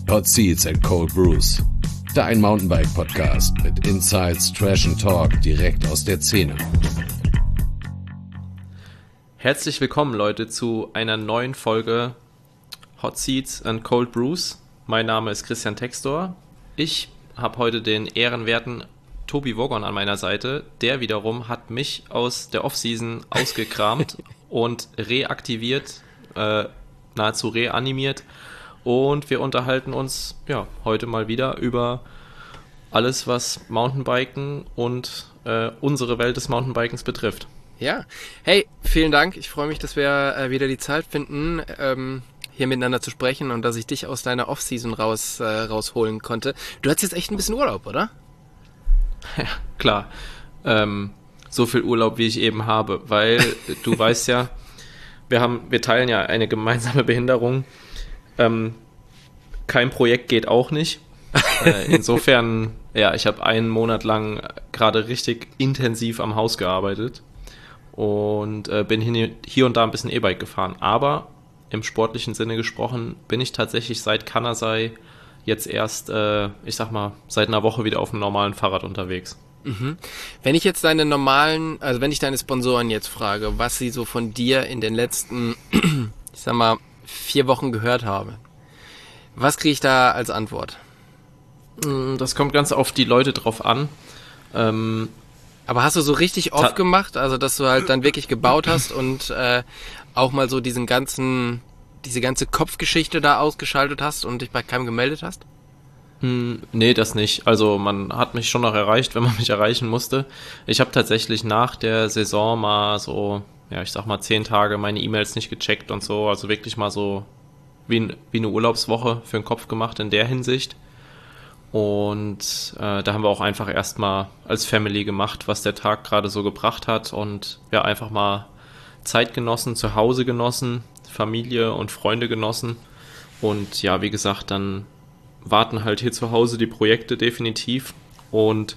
Hot Seats and Cold Brews. Dein Mountainbike-Podcast mit Insights, Trash and Talk direkt aus der Szene. Herzlich willkommen, Leute, zu einer neuen Folge Hot Seats and Cold Brews. Mein Name ist Christian Textor. Ich habe heute den ehrenwerten Tobi Woggon an meiner Seite. Der wiederum hat mich aus der Offseason ausgekramt und reaktiviert, nahezu reanimiert. Und wir unterhalten uns heute mal wieder über alles, was Mountainbiken und unsere Welt des Mountainbikens betrifft. Ja, hey, vielen Dank. Ich freue mich, dass wir wieder die Zeit finden, hier miteinander zu sprechen und dass ich dich aus deiner Offseason rausholen konnte. Du hattest jetzt echt ein bisschen Urlaub, oder? Ja, klar. So viel Urlaub, wie ich eben habe, weil du weißt ja, wir teilen ja eine gemeinsame Behinderung. Kein Projekt geht auch nicht. Insofern, ich habe einen Monat lang gerade richtig intensiv am Haus gearbeitet und bin hier und da ein bisschen E-Bike gefahren. Aber im sportlichen Sinne gesprochen bin ich tatsächlich seit Kanasai jetzt erst, seit einer Woche wieder auf dem normalen Fahrrad unterwegs. Mhm. Wenn ich jetzt wenn ich deine Sponsoren jetzt frage, was sie so von dir in den letzten, 4 Wochen gehört habe, was kriege ich da als Antwort? Das kommt ganz auf die Leute drauf an. Aber hast du so richtig oft gemacht, also dass du halt dann wirklich gebaut hast und auch mal so diese ganze Kopfgeschichte da ausgeschaltet hast und dich bei keinem gemeldet hast? Nee, das nicht. Also man hat mich schon noch erreicht, wenn man mich erreichen musste. Ich habe tatsächlich nach der Saison mal so, 10 Tage meine E-Mails nicht gecheckt und so. Also wirklich mal so wie eine Urlaubswoche für den Kopf gemacht in der Hinsicht. Und da haben wir auch einfach erstmal als Family gemacht, was der Tag gerade so gebracht hat. Und einfach mal Zeit genossen, zu Hause genossen, Familie und Freunde genossen. Und wie gesagt, dann warten halt hier zu Hause die Projekte definitiv. Und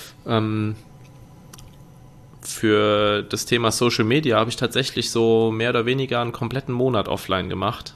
für das Thema Social Media habe ich tatsächlich so mehr oder weniger einen kompletten Monat offline gemacht.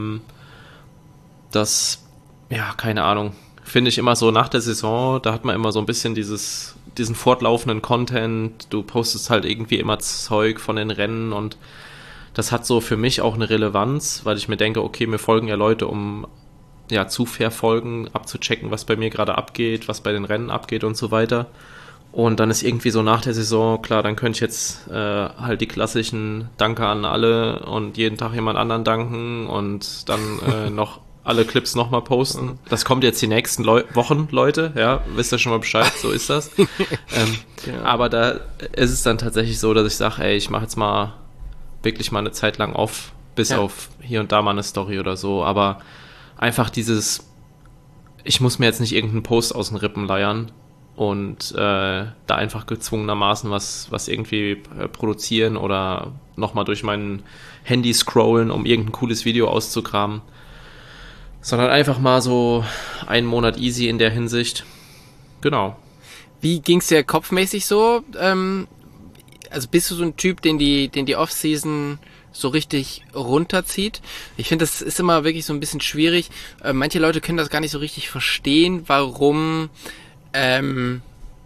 Keine Ahnung, finde ich immer so nach der Saison, da hat man immer so ein bisschen diesen fortlaufenden Content, du postest halt irgendwie immer Zeug von den Rennen und das hat so für mich auch eine Relevanz, weil ich mir denke, okay, mir folgen ja Leute, um zu verfolgen, abzuchecken, was bei mir gerade abgeht, was bei den Rennen abgeht und so weiter. Und dann ist irgendwie so nach der Saison, klar, dann könnte ich jetzt halt die klassischen Danke an alle und jeden Tag jemand anderen danken und dann noch alle Clips nochmal posten. Das kommt jetzt die nächsten Wochen, Leute, wisst ihr schon mal Bescheid, so ist das. Aber da ist es dann tatsächlich so, dass ich sage, ich mache jetzt mal wirklich mal eine Zeit lang off, bis auf hier und da mal eine Story oder so, aber einfach ich muss mir jetzt nicht irgendeinen Post aus den Rippen leiern und da einfach gezwungenermaßen was irgendwie produzieren oder nochmal durch mein Handy scrollen, um irgendein cooles Video auszukramen, sondern einfach mal so einen Monat easy in der Hinsicht. Genau. Wie ging's dir kopfmäßig so? Also bist du so ein Typ, den die Off-Season so richtig runterzieht? Ich finde, das ist immer wirklich so ein bisschen schwierig. Manche Leute können das gar nicht so richtig verstehen, warum man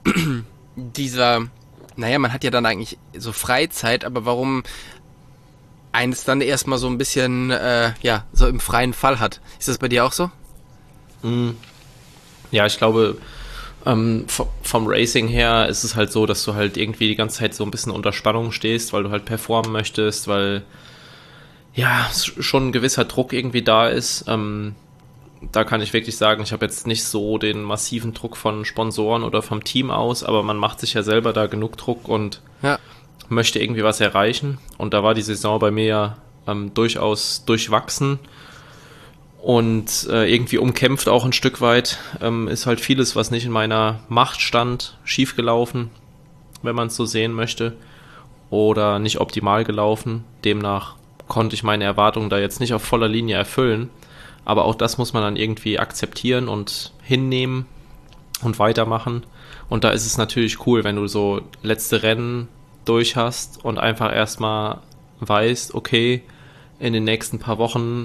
hat ja dann eigentlich so Freizeit, aber warum eines dann erstmal so ein bisschen, so im freien Fall hat. Ist das bei dir auch so? Ja, ich glaube, vom Racing her ist es halt so, dass du halt irgendwie die ganze Zeit so ein bisschen unter Spannung stehst, weil du halt performen möchtest, weil schon ein gewisser Druck irgendwie da ist. Da kann ich wirklich sagen, ich habe jetzt nicht so den massiven Druck von Sponsoren oder vom Team aus, aber man macht sich ja selber da genug Druck und möchte irgendwie was erreichen. Und da war die Saison bei mir durchaus durchwachsen und irgendwie umkämpft auch ein Stück weit. Ist halt vieles, was nicht in meiner Macht stand, schiefgelaufen, wenn man es so sehen möchte, oder nicht optimal gelaufen. Demnach konnte ich meine Erwartungen da jetzt nicht auf voller Linie erfüllen. Aber auch das muss man dann irgendwie akzeptieren und hinnehmen und weitermachen. Und da ist es natürlich cool, wenn du so letzte Rennen durch hast und einfach erstmal weißt, okay, in den nächsten paar Wochen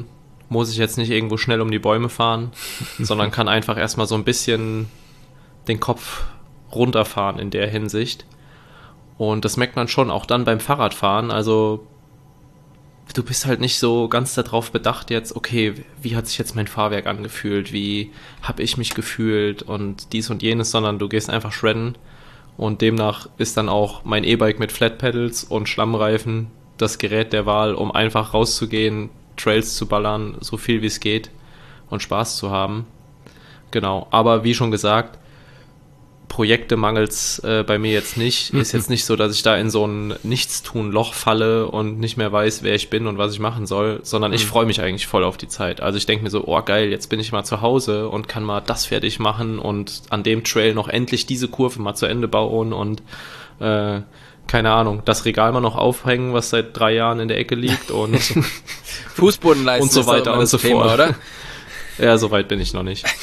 muss ich jetzt nicht irgendwo schnell um die Bäume fahren, sondern kann einfach erstmal so ein bisschen den Kopf runterfahren in der Hinsicht. Und das merkt man schon auch dann beim Fahrradfahren. Also du bist halt nicht so ganz darauf bedacht jetzt, okay, wie hat sich jetzt mein Fahrwerk angefühlt, wie habe ich mich gefühlt und dies und jenes, sondern du gehst einfach shredden. Und demnach ist dann auch mein E-Bike mit Flat Pedals und Schlammreifen das Gerät der Wahl, um einfach rauszugehen, Trails zu ballern, so viel wie es geht und Spaß zu haben. Genau, aber wie schon gesagt, Projekte mangels bei mir jetzt nicht. Ist jetzt nicht so, dass ich da in so ein Nichtstun-Loch falle und nicht mehr weiß, wer ich bin und was ich machen soll, sondern ich freue mich eigentlich voll auf die Zeit. Also ich denke mir so, oh geil, jetzt bin ich mal zu Hause und kann mal das fertig machen und an dem Trail noch endlich diese Kurve mal zu Ende bauen und keine Ahnung, das Regal mal noch aufhängen, was seit 3 Jahren in der Ecke liegt und Fußbodenleisten und so weiter und so Thema, fort. oder? Ja, so weit bin ich noch nicht.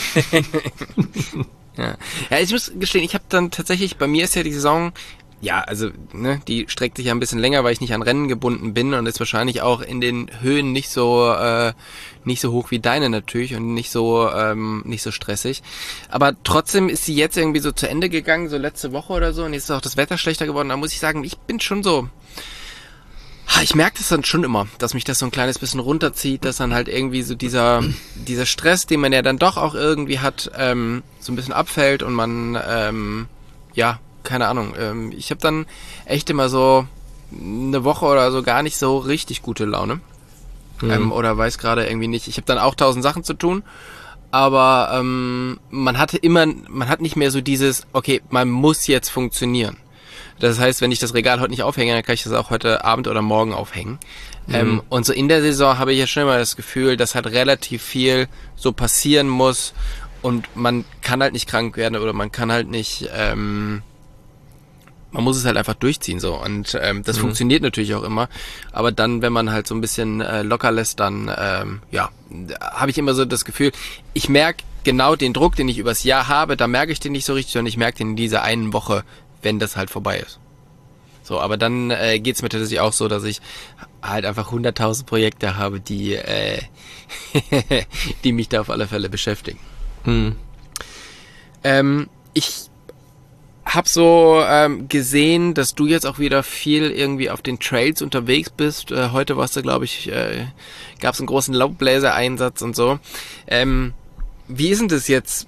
Ja, ich muss gestehen, ich habe dann tatsächlich, bei mir ist ja die Saison, ja, also, ne, die streckt sich ja ein bisschen länger, weil ich nicht an Rennen gebunden bin und ist wahrscheinlich auch in den Höhen nicht so hoch wie deine natürlich und nicht so stressig. Aber trotzdem ist sie jetzt irgendwie so zu Ende gegangen, so letzte Woche oder so, und jetzt ist auch das Wetter schlechter geworden. Da muss ich sagen, ich bin schon so, ich merke das dann schon immer, dass mich das so ein kleines bisschen runterzieht, dass dann halt irgendwie so dieser Stress, den man ja dann doch auch irgendwie hat, so ein bisschen abfällt und man, ja, keine Ahnung, ich habe dann echt immer so eine Woche oder so gar nicht so richtig gute Laune. Oder weiß gerade irgendwie nicht. Ich habe dann auch 1000 Sachen zu tun, aber man hat nicht mehr so dieses, okay, man muss jetzt funktionieren. Das heißt, wenn ich das Regal heute nicht aufhänge, dann kann ich das auch heute Abend oder morgen aufhängen. Und so in der Saison habe ich ja schon immer das Gefühl, dass halt relativ viel so passieren muss und man kann halt nicht krank werden oder man kann halt nicht, man muss es halt einfach durchziehen so und das funktioniert natürlich auch immer, aber dann, wenn man halt so ein bisschen locker lässt, dann ja, habe ich immer so das Gefühl, ich merke genau den Druck, den ich übers Jahr habe, da merke ich den nicht so richtig und ich merke den in dieser einen Woche, wenn das halt vorbei ist. So, aber dann geht's mir tatsächlich auch so, dass ich halt einfach 100.000 Projekte habe, die die mich da auf alle Fälle beschäftigen. Ich habe so gesehen, dass du jetzt auch wieder viel irgendwie auf den Trails unterwegs bist. Heute warst du, glaube ich, gab es einen großen Laubbläser-Einsatz und so. Wie ist denn das jetzt?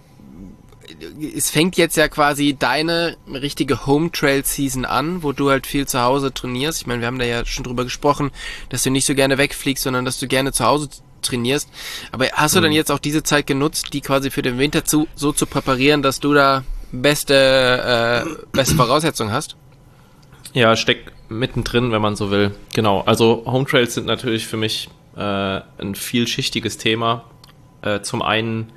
Es fängt jetzt ja quasi deine richtige Home-Trail-Season an, wo du halt viel zu Hause trainierst. Ich meine, wir haben da ja schon drüber gesprochen, dass du nicht so gerne wegfliegst, sondern dass du gerne zu Hause trainierst. Aber hast du dann jetzt auch diese Zeit genutzt, die quasi für den Winter so zu präparieren, dass du da beste Voraussetzungen hast? Ja, steckt mittendrin, wenn man so will. Genau, also Home Trails sind natürlich für mich ein vielschichtiges Thema. Zum einen,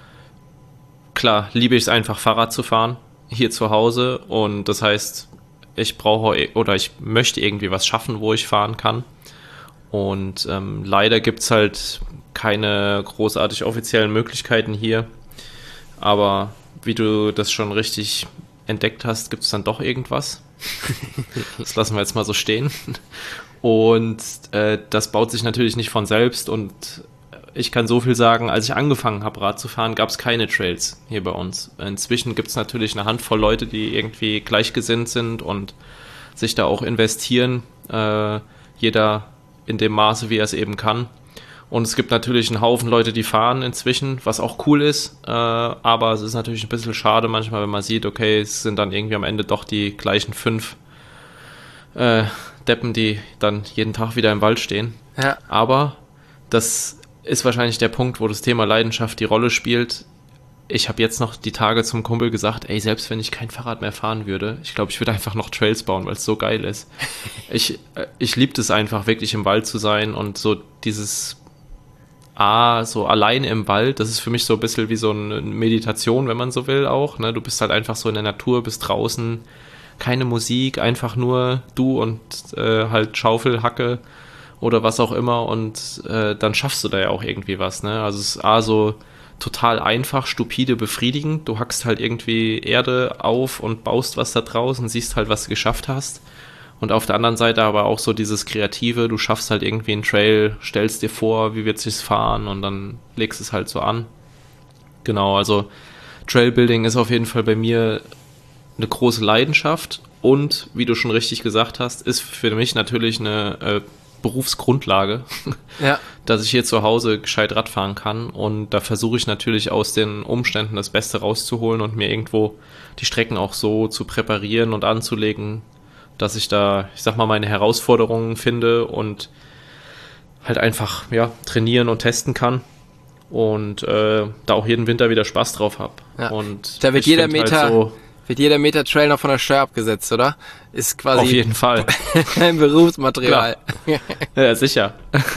klar, liebe ich es einfach, Fahrrad zu fahren, hier zu Hause. Und das heißt, ich brauche oder ich möchte irgendwie was schaffen, wo ich fahren kann. Und leider gibt es halt keine großartig offiziellen Möglichkeiten hier. Aber wie du das schon richtig entdeckt hast, gibt es dann doch irgendwas. Das lassen wir jetzt mal so stehen. Und das baut sich natürlich nicht von selbst. Und ich kann so viel sagen, als ich angefangen habe, Rad zu fahren, gab es keine Trails hier bei uns. Inzwischen gibt es natürlich eine Handvoll Leute, die irgendwie gleichgesinnt sind und sich da auch investieren. Jeder in dem Maße, wie er es eben kann. Und es gibt natürlich einen Haufen Leute, die fahren inzwischen, was auch cool ist. Aber es ist natürlich ein bisschen schade manchmal, wenn man sieht, okay, es sind dann irgendwie am Ende doch die gleichen 5 Deppen, die dann jeden Tag wieder im Wald stehen. Ja. Aber das ist wahrscheinlich der Punkt, wo das Thema Leidenschaft die Rolle spielt. Ich habe jetzt noch die Tage zum Kumpel gesagt, ey, selbst wenn ich kein Fahrrad mehr fahren würde, ich glaube, ich würde einfach noch Trails bauen, weil es so geil ist. Ich liebe es einfach, wirklich im Wald zu sein und so dieses so allein im Wald, das ist für mich so ein bisschen wie so eine Meditation, wenn man so will auch, ne? Du bist halt einfach so in der Natur, bist draußen, keine Musik, einfach nur du und halt Schaufel, Hacke oder was auch immer und dann schaffst du da ja auch irgendwie was, ne? Also es ist so total einfach, stupide, befriedigend. Du hackst halt irgendwie Erde auf und baust was da draußen, siehst halt, was du geschafft hast Und auf der anderen Seite aber auch so dieses Kreative, du schaffst halt irgendwie einen Trail, stellst dir vor, wie wird sich's fahren und dann legst es halt so an. Genau, also Trailbuilding ist auf jeden Fall bei mir eine große Leidenschaft und, wie du schon richtig gesagt hast, ist für mich natürlich eine Berufsgrundlage, Ja. dass ich hier zu Hause gescheit Rad fahren kann und da versuche ich natürlich aus den Umständen das Beste rauszuholen und mir irgendwo die Strecken auch so zu präparieren und anzulegen, dass ich da, ich sag mal, meine Herausforderungen finde und halt einfach, ja, trainieren und testen kann und da auch jeden Winter wieder Spaß drauf habe. Ja. Und Da wird ich jeder find Meter, halt so, wird jeder Meter Trail noch von der Steuer abgesetzt, oder? Ist quasi auf jeden Fall. ein Berufsmaterial. Ja, sicher.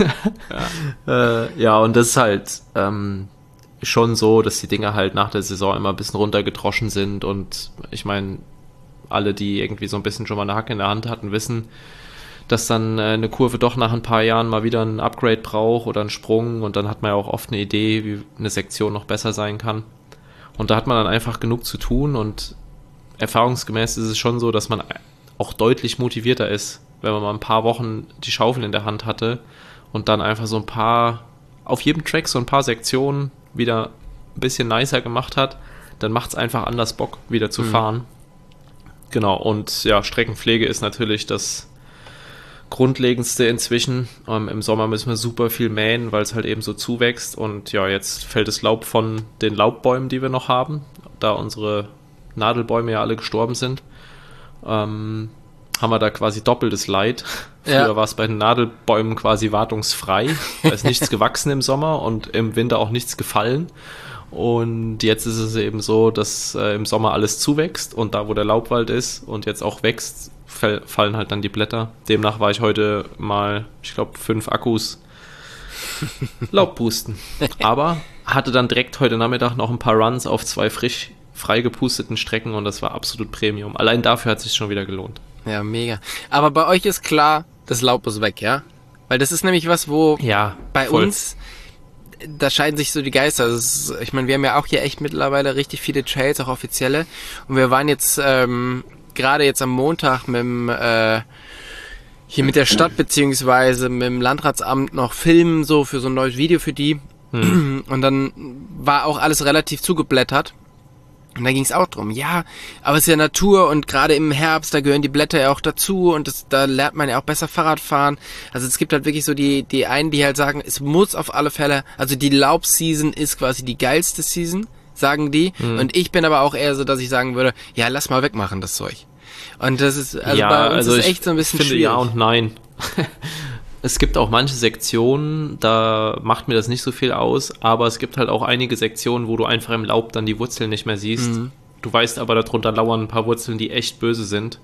Ja, und das ist halt schon so, dass die Dinger halt nach der Saison immer ein bisschen runtergedroschen sind und ich meine, alle, die irgendwie so ein bisschen schon mal eine Hacke in der Hand hatten, wissen, dass dann eine Kurve doch nach ein paar Jahren mal wieder ein Upgrade braucht oder einen Sprung und dann hat man ja auch oft eine Idee, wie eine Sektion noch besser sein kann. Und da hat man dann einfach genug zu tun und erfahrungsgemäß ist es schon so, dass man auch deutlich motivierter ist, wenn man mal ein paar Wochen die Schaufel in der Hand hatte und dann einfach so ein paar, auf jedem Track so ein paar Sektionen wieder ein bisschen nicer gemacht hat, dann macht es einfach anders Bock, wieder zu fahren. Genau, und ja, Streckenpflege ist natürlich das Grundlegendste inzwischen. Im Sommer müssen wir super viel mähen, weil es halt eben so zuwächst und ja, jetzt fällt das Laub von den Laubbäumen, die wir noch haben, da unsere Nadelbäume ja alle gestorben sind, haben wir da quasi doppeltes Leid. Früher war es bei den Nadelbäumen quasi wartungsfrei, da ist nichts gewachsen im Sommer und im Winter auch nichts gefallen. Und jetzt ist es eben so, dass im Sommer alles zuwächst und da, wo der Laubwald ist und jetzt auch wächst, fallen halt dann die Blätter. Demnach war ich heute mal, ich glaube, 5 Akkus Laubpusten. Aber hatte dann direkt heute Nachmittag noch ein paar Runs auf 2 frisch freigepusteten Strecken und das war absolut Premium. Allein dafür hat es sich schon wieder gelohnt. Ja, mega. Aber bei euch ist klar, das Laub ist weg, ja? Weil das ist nämlich was, wo Ja, bei voll. uns, da scheiden sich so die Geister. Ich meine, wir haben ja auch hier echt mittlerweile richtig viele Trails, auch offizielle. Und wir waren jetzt gerade jetzt am Montag mit dem, hier mit der Stadt beziehungsweise mit dem Landratsamt noch filmen, so für so ein neues Video für die. Und dann war auch alles relativ zugeblättert. Und da ging es auch drum, ja, aber es ist ja Natur und gerade im Herbst, da gehören die Blätter ja auch dazu und da lernt man ja auch besser Fahrrad fahren. Also es gibt halt wirklich so die einen, die halt sagen, es muss auf alle Fälle, also die Laubseason ist quasi die geilste Season, sagen die. Und ich bin aber auch eher so, dass ich sagen würde, ja, lass mal wegmachen, das Zeug. Und das ist, also ja, bei uns also ist echt so ein bisschen finde schwierig. ja und nein. Es gibt auch manche Sektionen, da macht mir das nicht so viel aus, aber es gibt halt auch einige Sektionen, wo du einfach im Laub dann die Wurzeln nicht mehr siehst. Du weißt aber, darunter lauern ein paar Wurzeln, die echt böse sind.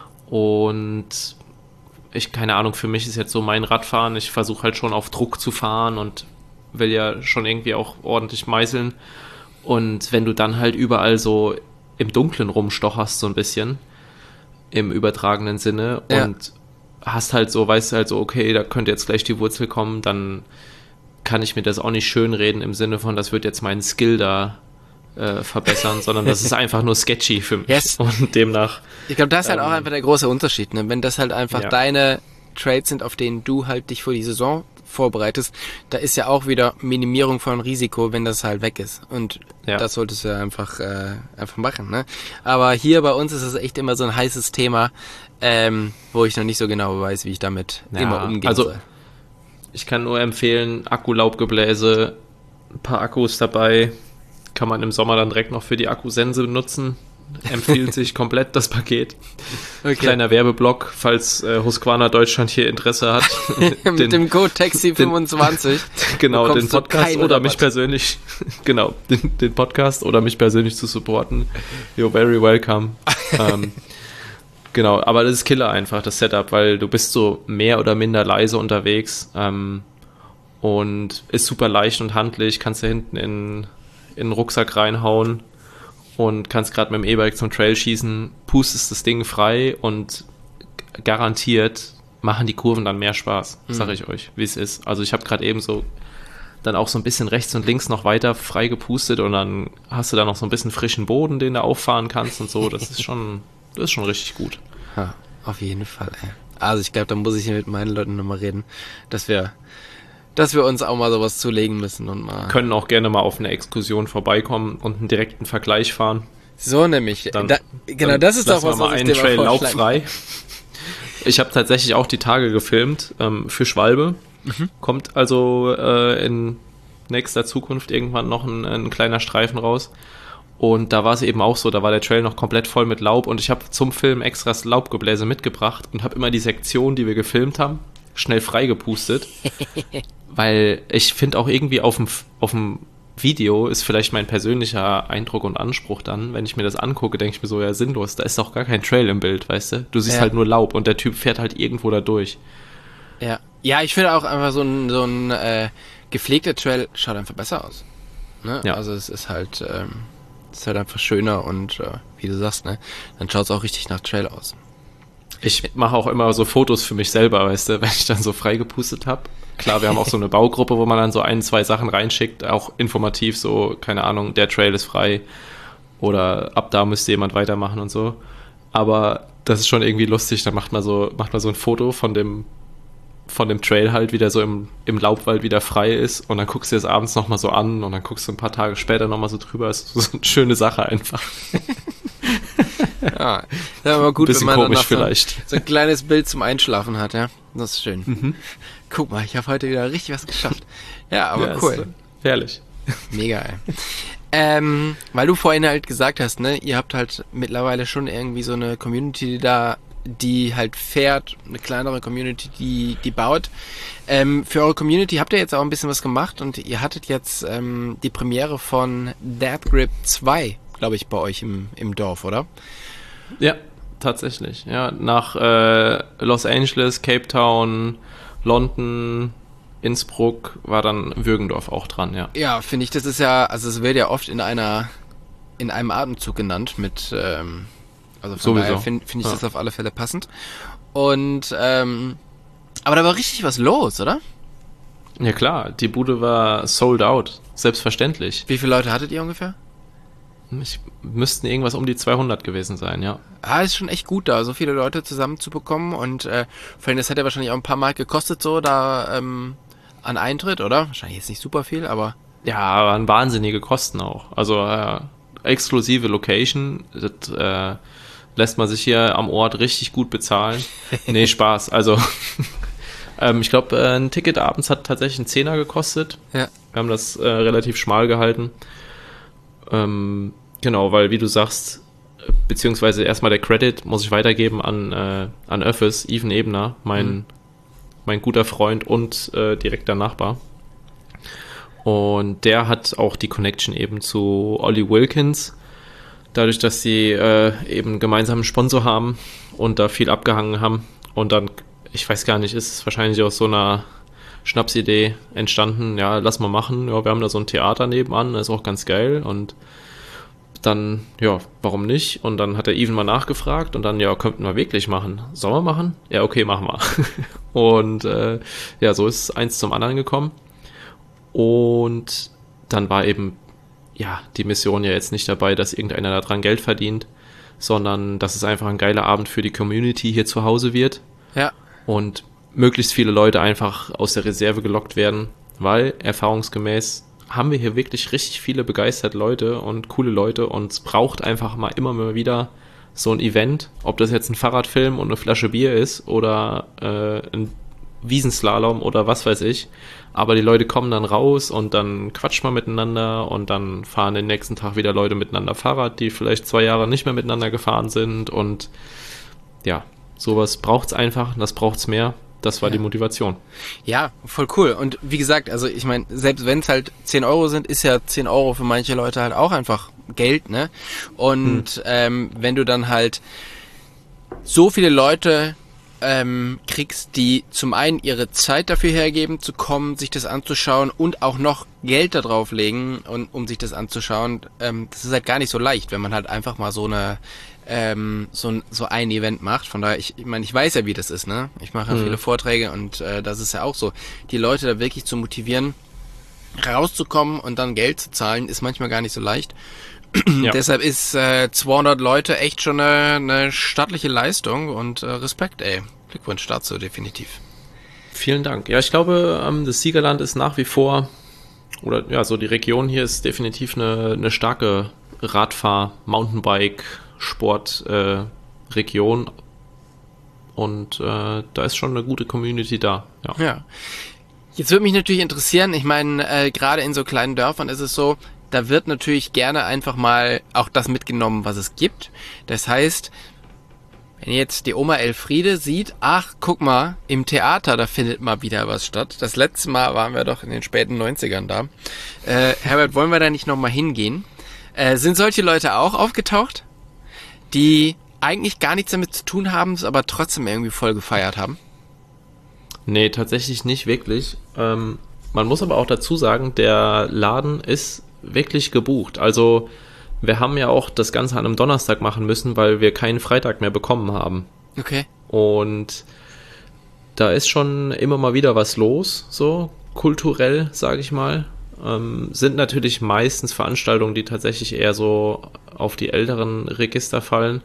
Und keine Ahnung, für mich ist jetzt so mein Radfahren, ich versuche halt schon auf Druck zu fahren und will ja schon irgendwie auch ordentlich meißeln. Und wenn du dann halt überall so im Dunkeln rumstocherst, so ein bisschen, im übertragenen Sinne, und hast halt so, weißt du halt so, okay, da könnte jetzt gleich die Wurzel kommen, dann kann ich mir das auch nicht schönreden im Sinne von, das wird jetzt meinen Skill da verbessern, sondern das ist einfach nur sketchy für mich. Yes. Und demnach. Ich glaube, das ist halt auch einfach der große Unterschied, ne? Wenn das halt einfach deine Trades sind, auf denen du halt dich für die Saison vorbereitest, da ist ja auch wieder Minimierung von Risiko, wenn das halt weg ist. Und das solltest du ja einfach machen, ne? Aber hier bei uns ist es echt immer so ein heißes Thema, wo ich noch nicht so genau weiß, wie ich damit immer umgehen soll. Ich kann nur empfehlen, Akkulaubgebläse, ein paar Akkus dabei, kann man im Sommer dann direkt noch für die Akkusense benutzen. Empfiehlt sich komplett das Paket. Okay. Kleiner Werbeblock, falls Husqvarna Deutschland hier Interesse hat. Mit dem Code Taxi25. Genau, den Podcast oder mich persönlich, genau, den Podcast oder mich persönlich zu supporten. You're very welcome. Genau, aber das ist Killer einfach, das Setup, weil du bist so mehr oder minder leise unterwegs und ist super leicht und handlich, kannst du hinten in den Rucksack reinhauen und kannst gerade mit dem E-Bike zum Trail schießen, pustest das Ding frei und garantiert machen die Kurven dann mehr Spaß, sage ich euch, wie es ist. Also ich habe gerade eben so dann auch so ein bisschen rechts und links noch weiter frei gepustet und dann hast du da noch so ein bisschen frischen Boden, den du auffahren kannst und so, das ist schon richtig gut. Ja, Auf jeden Fall, ey. Also ich glaube, da muss ich hier mit meinen Leuten nochmal reden, dass wir uns auch mal sowas zulegen müssen und mal... Können auch gerne mal auf eine Exkursion vorbeikommen und einen direkten Vergleich fahren. So nämlich. Dann, das ist doch was mal ich einen dir Trail mal laubfrei. Ich habe tatsächlich auch die Tage gefilmt für Schwalbe. Kommt also in nächster Zukunft irgendwann noch ein kleiner Streifen raus. Und da war es eben auch so, da war der Trail noch komplett voll mit Laub und ich habe zum Film extra das Laubgebläse mitgebracht und habe immer die Sektion, die wir gefilmt haben, schnell freigepustet. Weil ich finde auch irgendwie auf dem Video ist vielleicht mein persönlicher Eindruck und Anspruch dann, wenn ich mir das angucke, denke ich mir so, ja sinnlos, da ist doch gar kein Trail im Bild, weißt du? Du siehst halt nur Laub und der Typ fährt halt irgendwo da durch. Ja, ich finde auch einfach so ein gepflegter Trail schaut einfach besser aus. Ne? Ja. Also es ist halt einfach schöner und wie du sagst, ne, dann schaut es auch richtig nach Trail aus. Ich mache auch immer so Fotos für mich selber, weißt du, wenn ich dann so freigepustet habe. Klar, wir haben auch so eine Baugruppe, wo man dann so 1-2 Sachen reinschickt, auch informativ so, keine Ahnung, der Trail ist frei oder ab da müsste jemand weitermachen und so. Aber das ist schon irgendwie lustig, da macht man so ein Foto von dem Trail halt, wie der so im Laubwald wieder frei ist und dann guckst du dir das abends nochmal so an und dann guckst du ein paar Tage später nochmal so drüber. Das ist so eine schöne Sache einfach. Ja, ist aber gut, bisschen wenn man komisch dann vielleicht. So ein kleines Bild zum Einschlafen hat, ja. Das ist schön. Guck mal, ich habe heute wieder richtig was geschafft. Ja, aber ja, cool. Herrlich. Mega, ey. Weil du vorhin halt gesagt hast, ne, ihr habt halt mittlerweile schon irgendwie so eine Community die halt fährt, eine kleinere Community, die baut. Für eure Community habt ihr jetzt auch ein bisschen was gemacht und ihr hattet jetzt die Premiere von Death Grip 2, glaube ich, bei euch im Dorf, oder? Ja, tatsächlich. Ja, nach Los Angeles, Cape Town, London, Innsbruck war dann Würgendorf auch dran, ja. Ja, finde ich, das ist ja, also es wird ja oft in einem Atemzug genannt mit, also von daher finde ich das auf alle Fälle passend. Und, aber da war richtig was los, oder? Ja klar, die Bude war sold out, selbstverständlich. Wie viele Leute hattet ihr ungefähr? Müssten irgendwas um die 200 gewesen sein, ja. Ah, ist schon echt gut da, so viele Leute zusammenzubekommen und vor allem, das hat ja wahrscheinlich auch ein paar Mark gekostet, so da an Eintritt, oder? Wahrscheinlich jetzt nicht super viel, aber... Ja, waren wahnsinnige Kosten auch. Also exklusive Location, das lässt man sich hier am Ort richtig gut bezahlen. Nee, Spaß. Also ich glaube, ein Ticket abends hat tatsächlich einen Zehner gekostet. Ja. Wir haben das relativ schmal gehalten. Genau, weil wie du sagst, beziehungsweise erstmal der Credit muss ich weitergeben an Öffes, Even Ebner, mein guter Freund und direkter Nachbar. Und der hat auch die Connection eben zu Ollie Wilkins, dadurch, dass sie eben einen gemeinsamen Sponsor haben und da viel abgehangen haben. Und dann, ich weiß gar nicht, ist es wahrscheinlich aus so einer Schnapsidee entstanden, ja, lass mal machen. Ja, wir haben da so ein Theater nebenan, das ist auch ganz geil. Und dann, ja, warum nicht? Und dann hat der Even mal nachgefragt und dann, ja, könnten wir wirklich machen. Sollen wir machen? Ja, okay, machen wir. Und ja, so ist eins zum anderen gekommen. Und dann war eben, ja, die Mission ja jetzt nicht dabei, dass irgendeiner daran Geld verdient, sondern dass es einfach ein geiler Abend für die Community hier zu Hause wird. Ja. Und möglichst viele Leute einfach aus der Reserve gelockt werden, weil erfahrungsgemäß haben wir hier wirklich richtig viele begeisterte Leute und coole Leute und es braucht einfach mal immer mal wieder so ein Event, ob das jetzt ein Fahrradfilm und eine Flasche Bier ist oder ein Wiesenslalom oder was weiß ich, aber die Leute kommen dann raus und dann quatscht man miteinander und dann fahren den nächsten Tag wieder Leute miteinander Fahrrad, die vielleicht 2 Jahre nicht mehr miteinander gefahren sind und ja, sowas braucht's einfach, das braucht's mehr. Das war die Motivation. Ja, voll cool. Und wie gesagt, also ich meine, selbst wenn es halt 10 Euro sind, ist ja 10 Euro für manche Leute halt auch einfach Geld, ne? Und wenn du dann halt so viele Leute kriegst, die zum einen ihre Zeit dafür hergeben, zu kommen, sich das anzuschauen und auch noch Geld da drauf legen, um sich das anzuschauen, das ist halt gar nicht so leicht, wenn man halt einfach mal so eine so ein Event macht. Von daher, ich meine, ich weiß ja, wie das ist, ne? Ich mache ja viele Vorträge und das ist ja auch so. Die Leute da wirklich zu motivieren, rauszukommen und dann Geld zu zahlen, ist manchmal gar nicht so leicht. Ja. Deshalb ist 200 Leute echt schon eine stattliche Leistung und Respekt, ey. Glückwunsch dazu, definitiv. Vielen Dank. Ja, ich glaube, das Siegerland ist nach wie vor, oder ja, so die Region hier ist definitiv eine starke Radfahr-Mountainbike-Sport-Region. Und da ist schon eine gute Community da. Ja. Jetzt würde mich natürlich interessieren, ich meine, gerade in so kleinen Dörfern ist es so, da wird natürlich gerne einfach mal auch das mitgenommen, was es gibt. Das heißt, wenn jetzt die Oma Elfriede sieht, ach, guck mal, im Theater, da findet mal wieder was statt. Das letzte Mal waren wir doch in den späten 90ern da. Herbert, wollen wir da nicht nochmal hingehen? Sind solche Leute auch aufgetaucht, die eigentlich gar nichts damit zu tun haben, es aber trotzdem irgendwie voll gefeiert haben? Nee, tatsächlich nicht wirklich. Man muss aber auch dazu sagen, der Laden ist wirklich gebucht. Also wir haben ja auch das Ganze an einem Donnerstag machen müssen, weil wir keinen Freitag mehr bekommen haben. Okay. Und da ist schon immer mal wieder was los, so kulturell, sage ich mal. Sind natürlich meistens Veranstaltungen, die tatsächlich eher so auf die älteren Register fallen.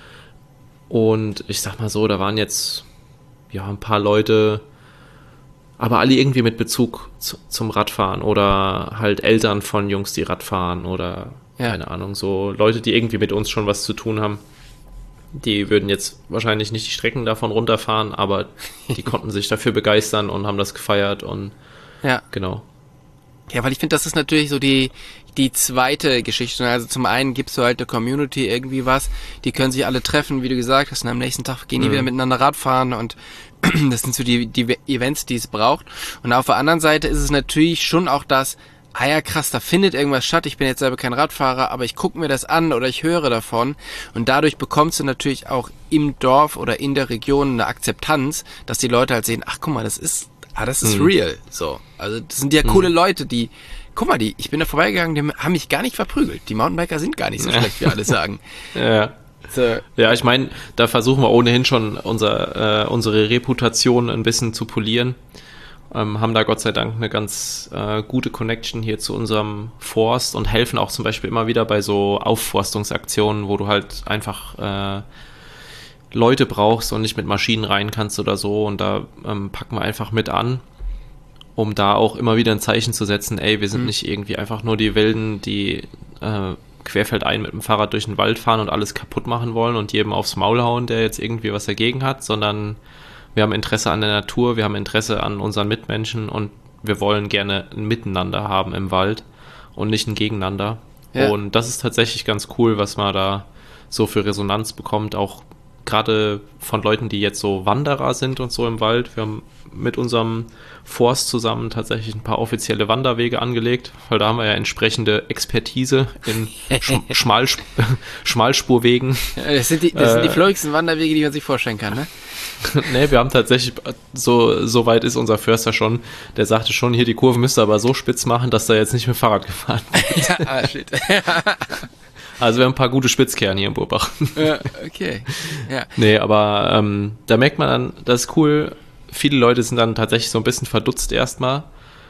Und ich sag mal so, da waren jetzt ja ein paar Leute, aber alle irgendwie mit Bezug zum Radfahren oder halt Eltern von Jungs, die Radfahren oder keine Ahnung, so Leute, die irgendwie mit uns schon was zu tun haben. Die würden jetzt wahrscheinlich nicht die Strecken davon runterfahren, aber die konnten sich dafür begeistern und haben das gefeiert und genau. Ja, weil ich finde, das ist natürlich so die zweite Geschichte. Also zum einen gibst du halt der Community irgendwie was, die können sich alle treffen, wie du gesagt hast, und am nächsten Tag gehen die wieder miteinander Radfahren und das sind so die Events, die es braucht. Und auf der anderen Seite ist es natürlich schon auch das, ja krass, da findet irgendwas statt, ich bin jetzt selber kein Radfahrer, aber ich gucke mir das an oder ich höre davon und dadurch bekommst du natürlich auch im Dorf oder in der Region eine Akzeptanz, dass die Leute halt sehen, ach guck mal, das ist real, so. Also das sind ja coole Leute, die, guck mal, ich bin da vorbeigegangen, die haben mich gar nicht verprügelt. Die Mountainbiker sind gar nicht so schlecht, wie alle sagen. Ja. So. Ja, ich meine, da versuchen wir ohnehin schon unsere Reputation ein bisschen zu polieren. Haben da Gott sei Dank eine ganz gute Connection hier zu unserem Forst und helfen auch zum Beispiel immer wieder bei so Aufforstungsaktionen, wo du halt einfach Leute brauchst und nicht mit Maschinen rein kannst oder so, und da packen wir einfach mit an, um da auch immer wieder ein Zeichen zu setzen, ey, wir sind nicht irgendwie einfach nur die Wilden, die querfeldein mit dem Fahrrad durch den Wald fahren und alles kaputt machen wollen und jedem aufs Maul hauen, der jetzt irgendwie was dagegen hat, sondern wir haben Interesse an der Natur, wir haben Interesse an unseren Mitmenschen und wir wollen gerne ein Miteinander haben im Wald und nicht ein Gegeneinander. Ja. Und das ist tatsächlich ganz cool, was man da so für Resonanz bekommt, auch gerade von Leuten, die jetzt so Wanderer sind und so im Wald. Wir haben mit unserem Forst zusammen tatsächlich ein paar offizielle Wanderwege angelegt, weil da haben wir ja entsprechende Expertise in Schmalspurwegen. Das sind die florigsten Wanderwege, die man sich vorstellen kann, ne? Nee, wir haben tatsächlich, so weit ist unser Förster schon, der sagte schon, hier die Kurve müsst ihr aber so spitz machen, dass da jetzt nicht mit Fahrrad gefahren wird. Ja, shit. Also wir haben ein paar gute Spitzkehren hier im Burbach. Ja, okay. Ja. Nee, aber da merkt man dann, das ist cool, viele Leute sind dann tatsächlich so ein bisschen verdutzt erstmal,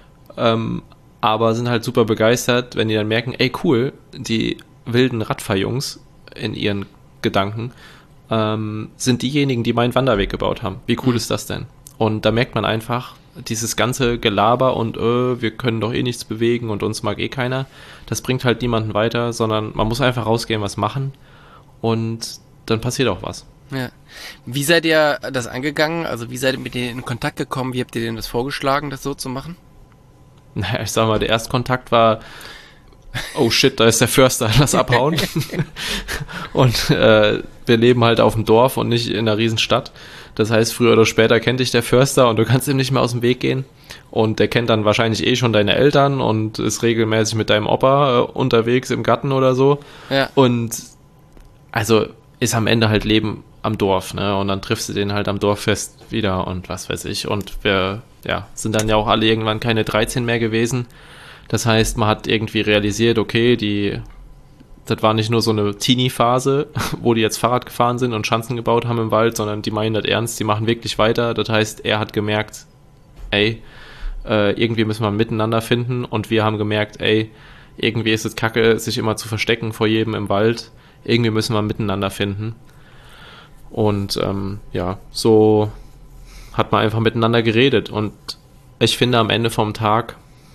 aber sind halt super begeistert, wenn die dann merken, ey cool, die wilden Radfahrjungs in ihren Gedanken sind diejenigen, die meinen Wanderweg gebaut haben. Wie cool ist das denn? Und da merkt man einfach, dieses ganze Gelaber und wir können doch eh nichts bewegen und uns mag eh keiner, das bringt halt niemanden weiter, sondern man muss einfach rausgehen, was machen und dann passiert auch was. Ja. Wie seid ihr das angegangen? Also wie seid ihr mit denen in Kontakt gekommen? Wie habt ihr denen das vorgeschlagen, das so zu machen? Naja, ich sag mal, der Erstkontakt war, oh shit, da ist der Förster, lass abhauen. Und wir leben halt auf dem Dorf und nicht in einer Riesenstadt. Das heißt, früher oder später kennt dich der Förster und du kannst ihm nicht mehr aus dem Weg gehen. Und der kennt dann wahrscheinlich eh schon deine Eltern und ist regelmäßig mit deinem Opa unterwegs im Garten oder so. Ja. Und also ist am Ende halt Leben am Dorf, ne? Und dann triffst du den halt am Dorffest wieder und was weiß ich. Und wir sind dann ja auch alle irgendwann keine 13 mehr gewesen. Das heißt, man hat irgendwie realisiert, okay, das war nicht nur so eine Teenie-Phase, wo die jetzt Fahrrad gefahren sind und Schanzen gebaut haben im Wald, sondern die meinen das ernst, die machen wirklich weiter. Das heißt, er hat gemerkt, ey, irgendwie müssen wir miteinander finden, und wir haben gemerkt, ey, irgendwie ist es kacke, sich immer zu verstecken vor jedem im Wald. Irgendwie müssen wir miteinander finden. Und so hat man einfach miteinander geredet. Und ich finde, am Ende vom Tag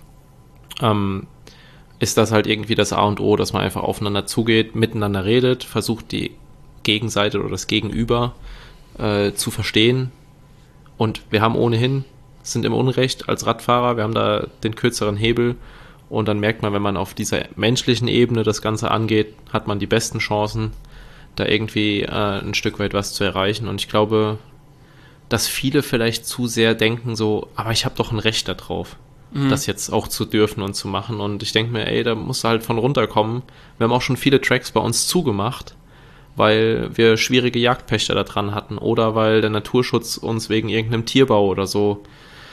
ist das halt irgendwie das A und O, dass man einfach aufeinander zugeht, miteinander redet, versucht die Gegenseite oder das Gegenüber zu verstehen. Und wir haben sind im Unrecht als Radfahrer, wir haben da den kürzeren Hebel. Und dann merkt man, wenn man auf dieser menschlichen Ebene das Ganze angeht, hat man die besten Chancen, da irgendwie ein Stück weit was zu erreichen. Und ich glaube, dass viele vielleicht zu sehr denken so, aber ich habe doch ein Recht darauf, das jetzt auch zu dürfen und zu machen. Und ich denke mir, ey, da musst du halt von runterkommen. Wir haben auch schon viele Tracks bei uns zugemacht, weil wir schwierige Jagdpächter da dran hatten oder weil der Naturschutz uns wegen irgendeinem Tierbau oder so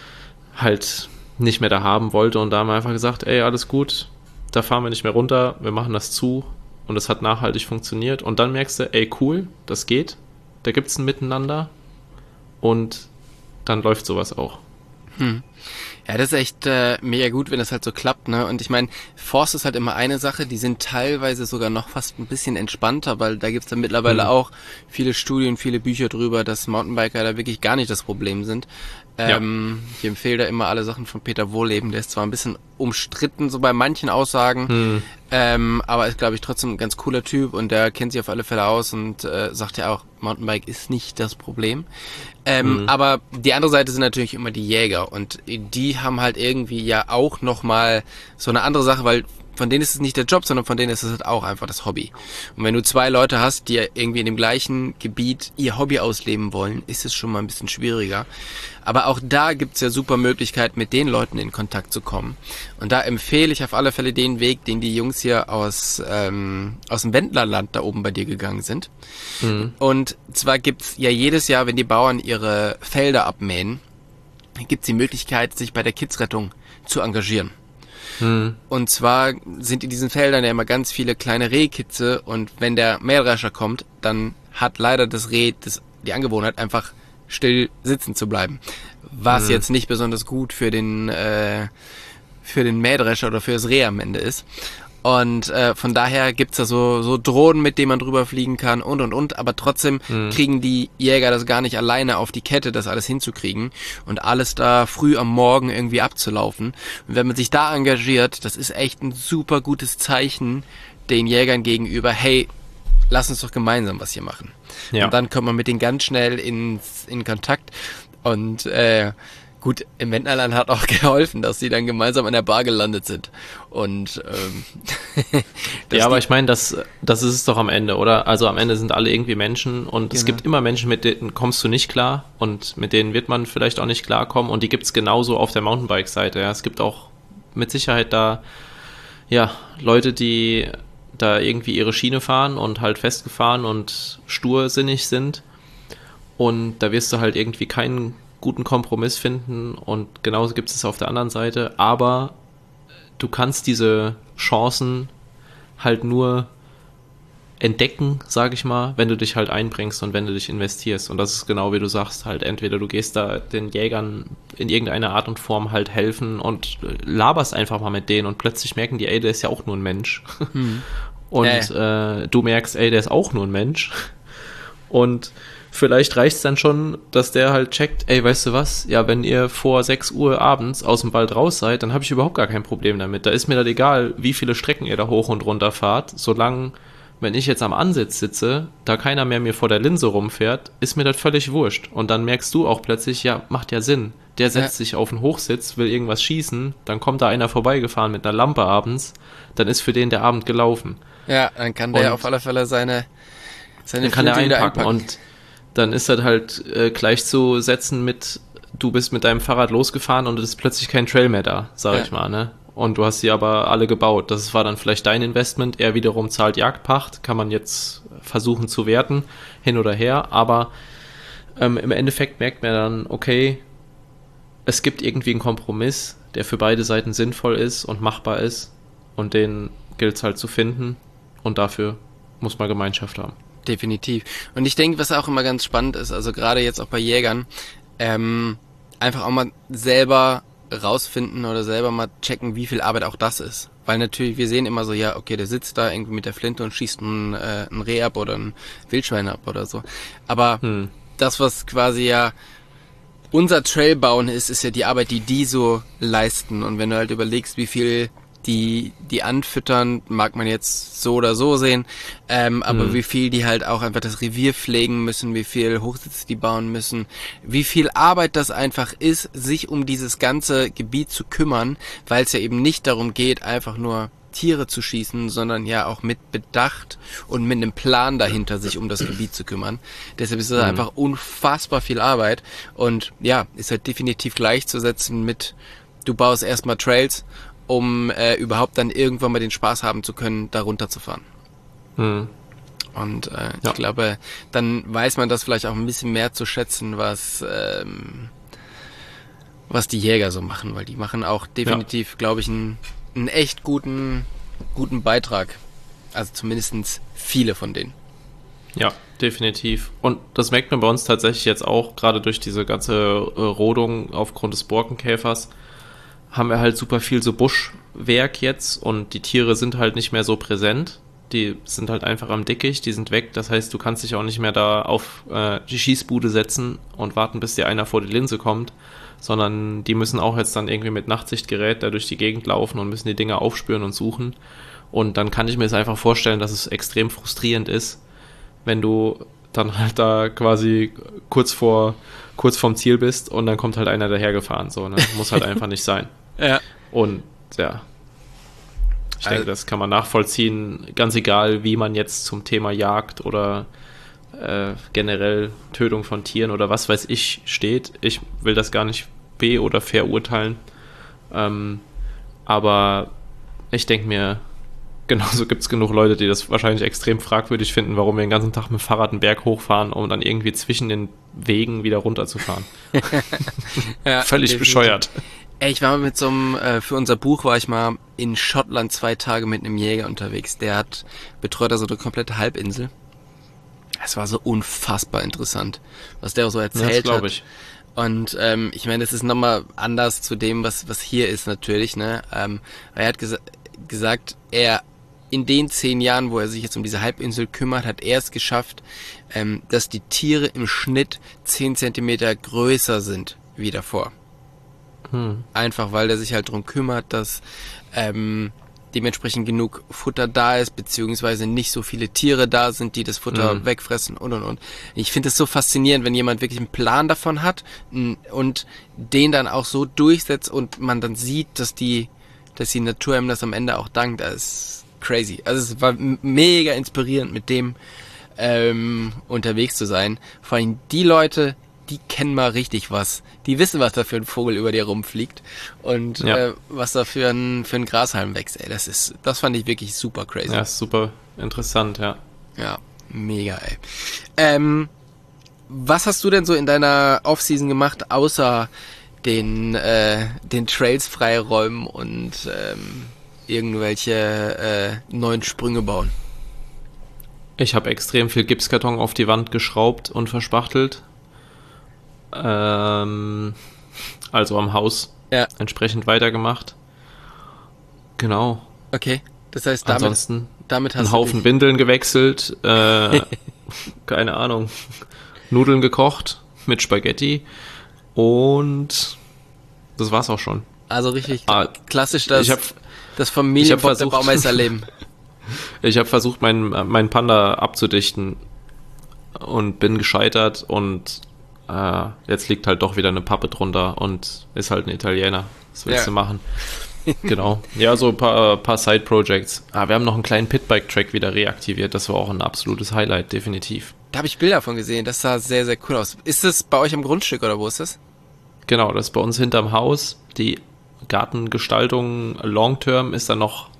halt nicht mehr da haben wollte. Und da haben wir einfach gesagt, ey, alles gut, da fahren wir nicht mehr runter, wir machen das zu. Und es hat nachhaltig funktioniert. Und dann merkst du, ey, cool, das geht. Da gibt's ein Miteinander. Und dann läuft sowas auch. Ja, das ist echt mega gut, wenn das halt so klappt, ne? Und ich meine, Forst ist halt immer eine Sache, die sind teilweise sogar noch fast ein bisschen entspannter, weil da gibt's dann mittlerweile auch viele Studien, viele Bücher drüber, dass Mountainbiker da wirklich gar nicht das Problem sind. Ich empfehle da immer alle Sachen von Peter Wohlleben, der ist zwar ein bisschen umstritten, so bei manchen Aussagen, aber ist, glaube ich, trotzdem ein ganz cooler Typ und der kennt sich auf alle Fälle aus und sagt ja auch, Mountainbike ist nicht das Problem. Aber die andere Seite sind natürlich immer die Jäger und die haben halt irgendwie ja auch nochmal so eine andere Sache, weil von denen ist es nicht der Job, sondern von denen ist es halt auch einfach das Hobby. Und wenn du 2 Leute hast, die irgendwie in dem gleichen Gebiet ihr Hobby ausleben wollen, ist es schon mal ein bisschen schwieriger. Aber auch da gibt's ja super Möglichkeiten, mit den Leuten in Kontakt zu kommen. Und da empfehle ich auf alle Fälle den Weg, den die Jungs hier aus dem Wendlerland da oben bei dir gegangen sind. Und zwar gibt's ja jedes Jahr, wenn die Bauern ihre Felder abmähen, gibt's die Möglichkeit, sich bei der Kidsrettung zu engagieren. Und zwar sind in diesen Feldern ja immer ganz viele kleine Rehkitze und wenn der Mähdrescher kommt, dann hat leider das Reh die Angewohnheit, einfach still sitzen zu bleiben. Was jetzt nicht besonders gut für den Mähdrescher oder für das Reh am Ende ist. Und von daher gibt's da so Drohnen, mit denen man drüber fliegen kann und. Aber trotzdem kriegen die Jäger das gar nicht alleine auf die Kette, das alles hinzukriegen und alles da früh am Morgen irgendwie abzulaufen. Und wenn man sich da engagiert, das ist echt ein super gutes Zeichen den Jägern gegenüber, hey, lass uns doch gemeinsam was hier machen. Ja. Und dann kommt man mit denen ganz schnell in Kontakt und gut, im Wendlerland hat auch geholfen, dass sie dann gemeinsam an der Bar gelandet sind. Und ja, aber ich meine, das ist es doch am Ende, oder? Also am Ende sind alle irgendwie Menschen und es gibt immer Menschen, mit denen kommst du nicht klar und mit denen wird man vielleicht auch nicht klarkommen und die gibt's genauso auf der Mountainbike-Seite. Ja. Es gibt auch mit Sicherheit da Leute, die da irgendwie ihre Schiene fahren und halt festgefahren und stursinnig sind und da wirst du halt irgendwie keinen guten Kompromiss finden und genauso gibt es auf der anderen Seite, aber du kannst diese Chancen halt nur entdecken, sage ich mal, wenn du dich halt einbringst und wenn du dich investierst und das ist genau wie du sagst, halt entweder du gehst da den Jägern in irgendeiner Art und Form halt helfen und laberst einfach mal mit denen und plötzlich merken die, ey, der ist ja auch nur ein Mensch und du merkst, ey, der ist auch nur ein Mensch und vielleicht reicht es dann schon, dass der halt checkt, ey, weißt du was, ja, wenn ihr vor 6 Uhr abends aus dem Wald raus seid, dann habe ich überhaupt gar kein Problem damit. Da ist mir das egal, wie viele Strecken ihr da hoch und runter fahrt, solange, wenn ich jetzt am Ansitz sitze, da keiner mehr mir vor der Linse rumfährt, ist mir das völlig wurscht. Und dann merkst du auch plötzlich, ja, macht ja Sinn. Der setzt sich auf den Hochsitz, will irgendwas schießen, dann kommt da einer vorbeigefahren mit einer Lampe abends, dann ist für den der Abend gelaufen. Ja, dann kann der auf alle Fälle seine dann kann er einpacken und dann ist das halt gleichzusetzen mit, du bist mit deinem Fahrrad losgefahren und es ist plötzlich kein Trail mehr da, sag ich mal, ne? Und du hast sie aber alle gebaut. Das war dann vielleicht dein Investment, er wiederum zahlt Jagdpacht, kann man jetzt versuchen zu werten, hin oder her, aber im Endeffekt merkt man dann, okay, es gibt irgendwie einen Kompromiss, der für beide Seiten sinnvoll ist und machbar ist und den gilt es halt zu finden und dafür muss man Gemeinschaft haben. Definitiv. Und ich denke, was auch immer ganz spannend ist, also gerade jetzt auch bei Jägern, einfach auch mal selber rausfinden oder selber mal checken, wie viel Arbeit auch das ist. weil natürlich, wir sehen immer so, ja, okay, der sitzt da irgendwie mit der Flinte und schießt ein Reh ab oder ein Wildschwein ab oder so. Aber das, was quasi ja unser Trail bauen ist ja die Arbeit, die so leisten. Und wenn du halt überlegst, wie viel die anfüttern, mag man jetzt so oder so sehen, aber wie viel die halt auch einfach das Revier pflegen müssen, wie viel Hochsitze die bauen müssen, wie viel Arbeit das einfach ist, sich um dieses ganze Gebiet zu kümmern, weil es ja eben nicht darum geht, einfach nur Tiere zu schießen, sondern ja auch mit Bedacht und mit einem Plan dahinter, sich um das Gebiet zu kümmern. Deshalb ist es einfach unfassbar viel Arbeit und ja, ist halt definitiv gleichzusetzen mit, du baust erstmal Trails, um überhaupt dann irgendwann mal den Spaß haben zu können, da runterzufahren. Und ich glaube, dann weiß man das vielleicht auch ein bisschen mehr zu schätzen, was die Jäger so machen, weil die machen auch definitiv, glaube ich, einen echt guten Beitrag. Also zumindest viele von denen. Ja, definitiv. Und das merkt man bei uns tatsächlich jetzt auch, gerade durch diese ganze Rodung aufgrund des Borkenkäfers, haben wir halt super viel so Buschwerk jetzt und die Tiere sind halt nicht mehr so präsent. Die sind halt einfach am Dickicht, die sind weg. Das heißt, du kannst dich auch nicht mehr da auf die Schießbude setzen und warten, bis dir einer vor die Linse kommt, sondern die müssen auch jetzt dann irgendwie mit Nachtsichtgerät da durch die Gegend laufen und müssen die Dinge aufspüren und suchen. Und dann kann ich mir jetzt einfach vorstellen, dass es extrem frustrierend ist, wenn du dann halt da quasi kurz vorm Ziel bist und dann kommt halt einer dahergefahren. So, ne? Muss halt einfach nicht sein. Ja. Und ja, ich denke, das kann man nachvollziehen, ganz egal, wie man jetzt zum Thema Jagd oder generell Tötung von Tieren oder was weiß ich steht. Ich will das gar nicht oder verurteilen. Aber ich denke mir, genauso gibt es genug Leute, die das wahrscheinlich extrem fragwürdig finden, warum wir den ganzen Tag mit dem Fahrrad einen Berg hochfahren, um dann irgendwie zwischen den Wegen wieder runterzufahren. Ja, völlig definitiv. Bescheuert. Ey, ich war mit so einem, für unser Buch war ich mal in Schottland 2 Tage mit einem Jäger unterwegs. Der betreut so eine komplette Halbinsel. Es war so unfassbar interessant, was der auch so erzählt hat. Das glaube ich. Und ich meine, das ist nochmal anders zu dem, was hier ist natürlich. Ne? Er hat gesagt, in den 10 Jahren, wo er sich jetzt um diese Halbinsel kümmert, hat er es geschafft, dass die Tiere im Schnitt 10 Zentimeter größer sind wie davor. Einfach, weil er sich halt drum kümmert, dass dementsprechend genug Futter da ist, beziehungsweise nicht so viele Tiere da sind, die das Futter wegfressen und. Ich finde es so faszinierend, wenn jemand wirklich einen Plan davon hat und den dann auch so durchsetzt und man dann sieht, dass die Natur ihm das am Ende auch dankt. Das ist crazy. Also es war mega inspirierend, mit dem unterwegs zu sein. Vor allem die Leute, die kennen mal richtig was. Die wissen, was da für ein Vogel über dir rumfliegt und was da für ein Grashalm wächst. Ey, das fand ich wirklich super crazy. Ja, super interessant, ja. Ja, mega, ey. Was hast du denn so in deiner Offseason gemacht, außer den Trails freiräumen und irgendwelche neuen Sprünge bauen? Ich habe extrem viel Gipskarton auf die Wand geschraubt und verspachtelt. Also am Haus entsprechend weitergemacht. Genau. Okay, das heißt, ansonsten damit hast einen du Haufen Windeln gewechselt, keine Ahnung, Nudeln gekocht mit Spaghetti und das war's auch schon. Also richtig klassisch das der Baumeisterleben. Ich habe versucht, meinen Panda abzudichten und bin gescheitert und jetzt liegt halt doch wieder eine Pappe drunter und ist halt ein Italiener. Was willst du machen? Genau. Ja, so ein paar Side-Projects. Wir haben noch einen kleinen Pitbike-Track wieder reaktiviert. Das war auch ein absolutes Highlight, definitiv. Da habe ich Bilder von gesehen. Das sah sehr, sehr cool aus. Ist das bei euch am Grundstück oder wo ist das? Genau, das ist bei uns hinterm Haus. Die Gartengestaltung Long-Term ist dann noch,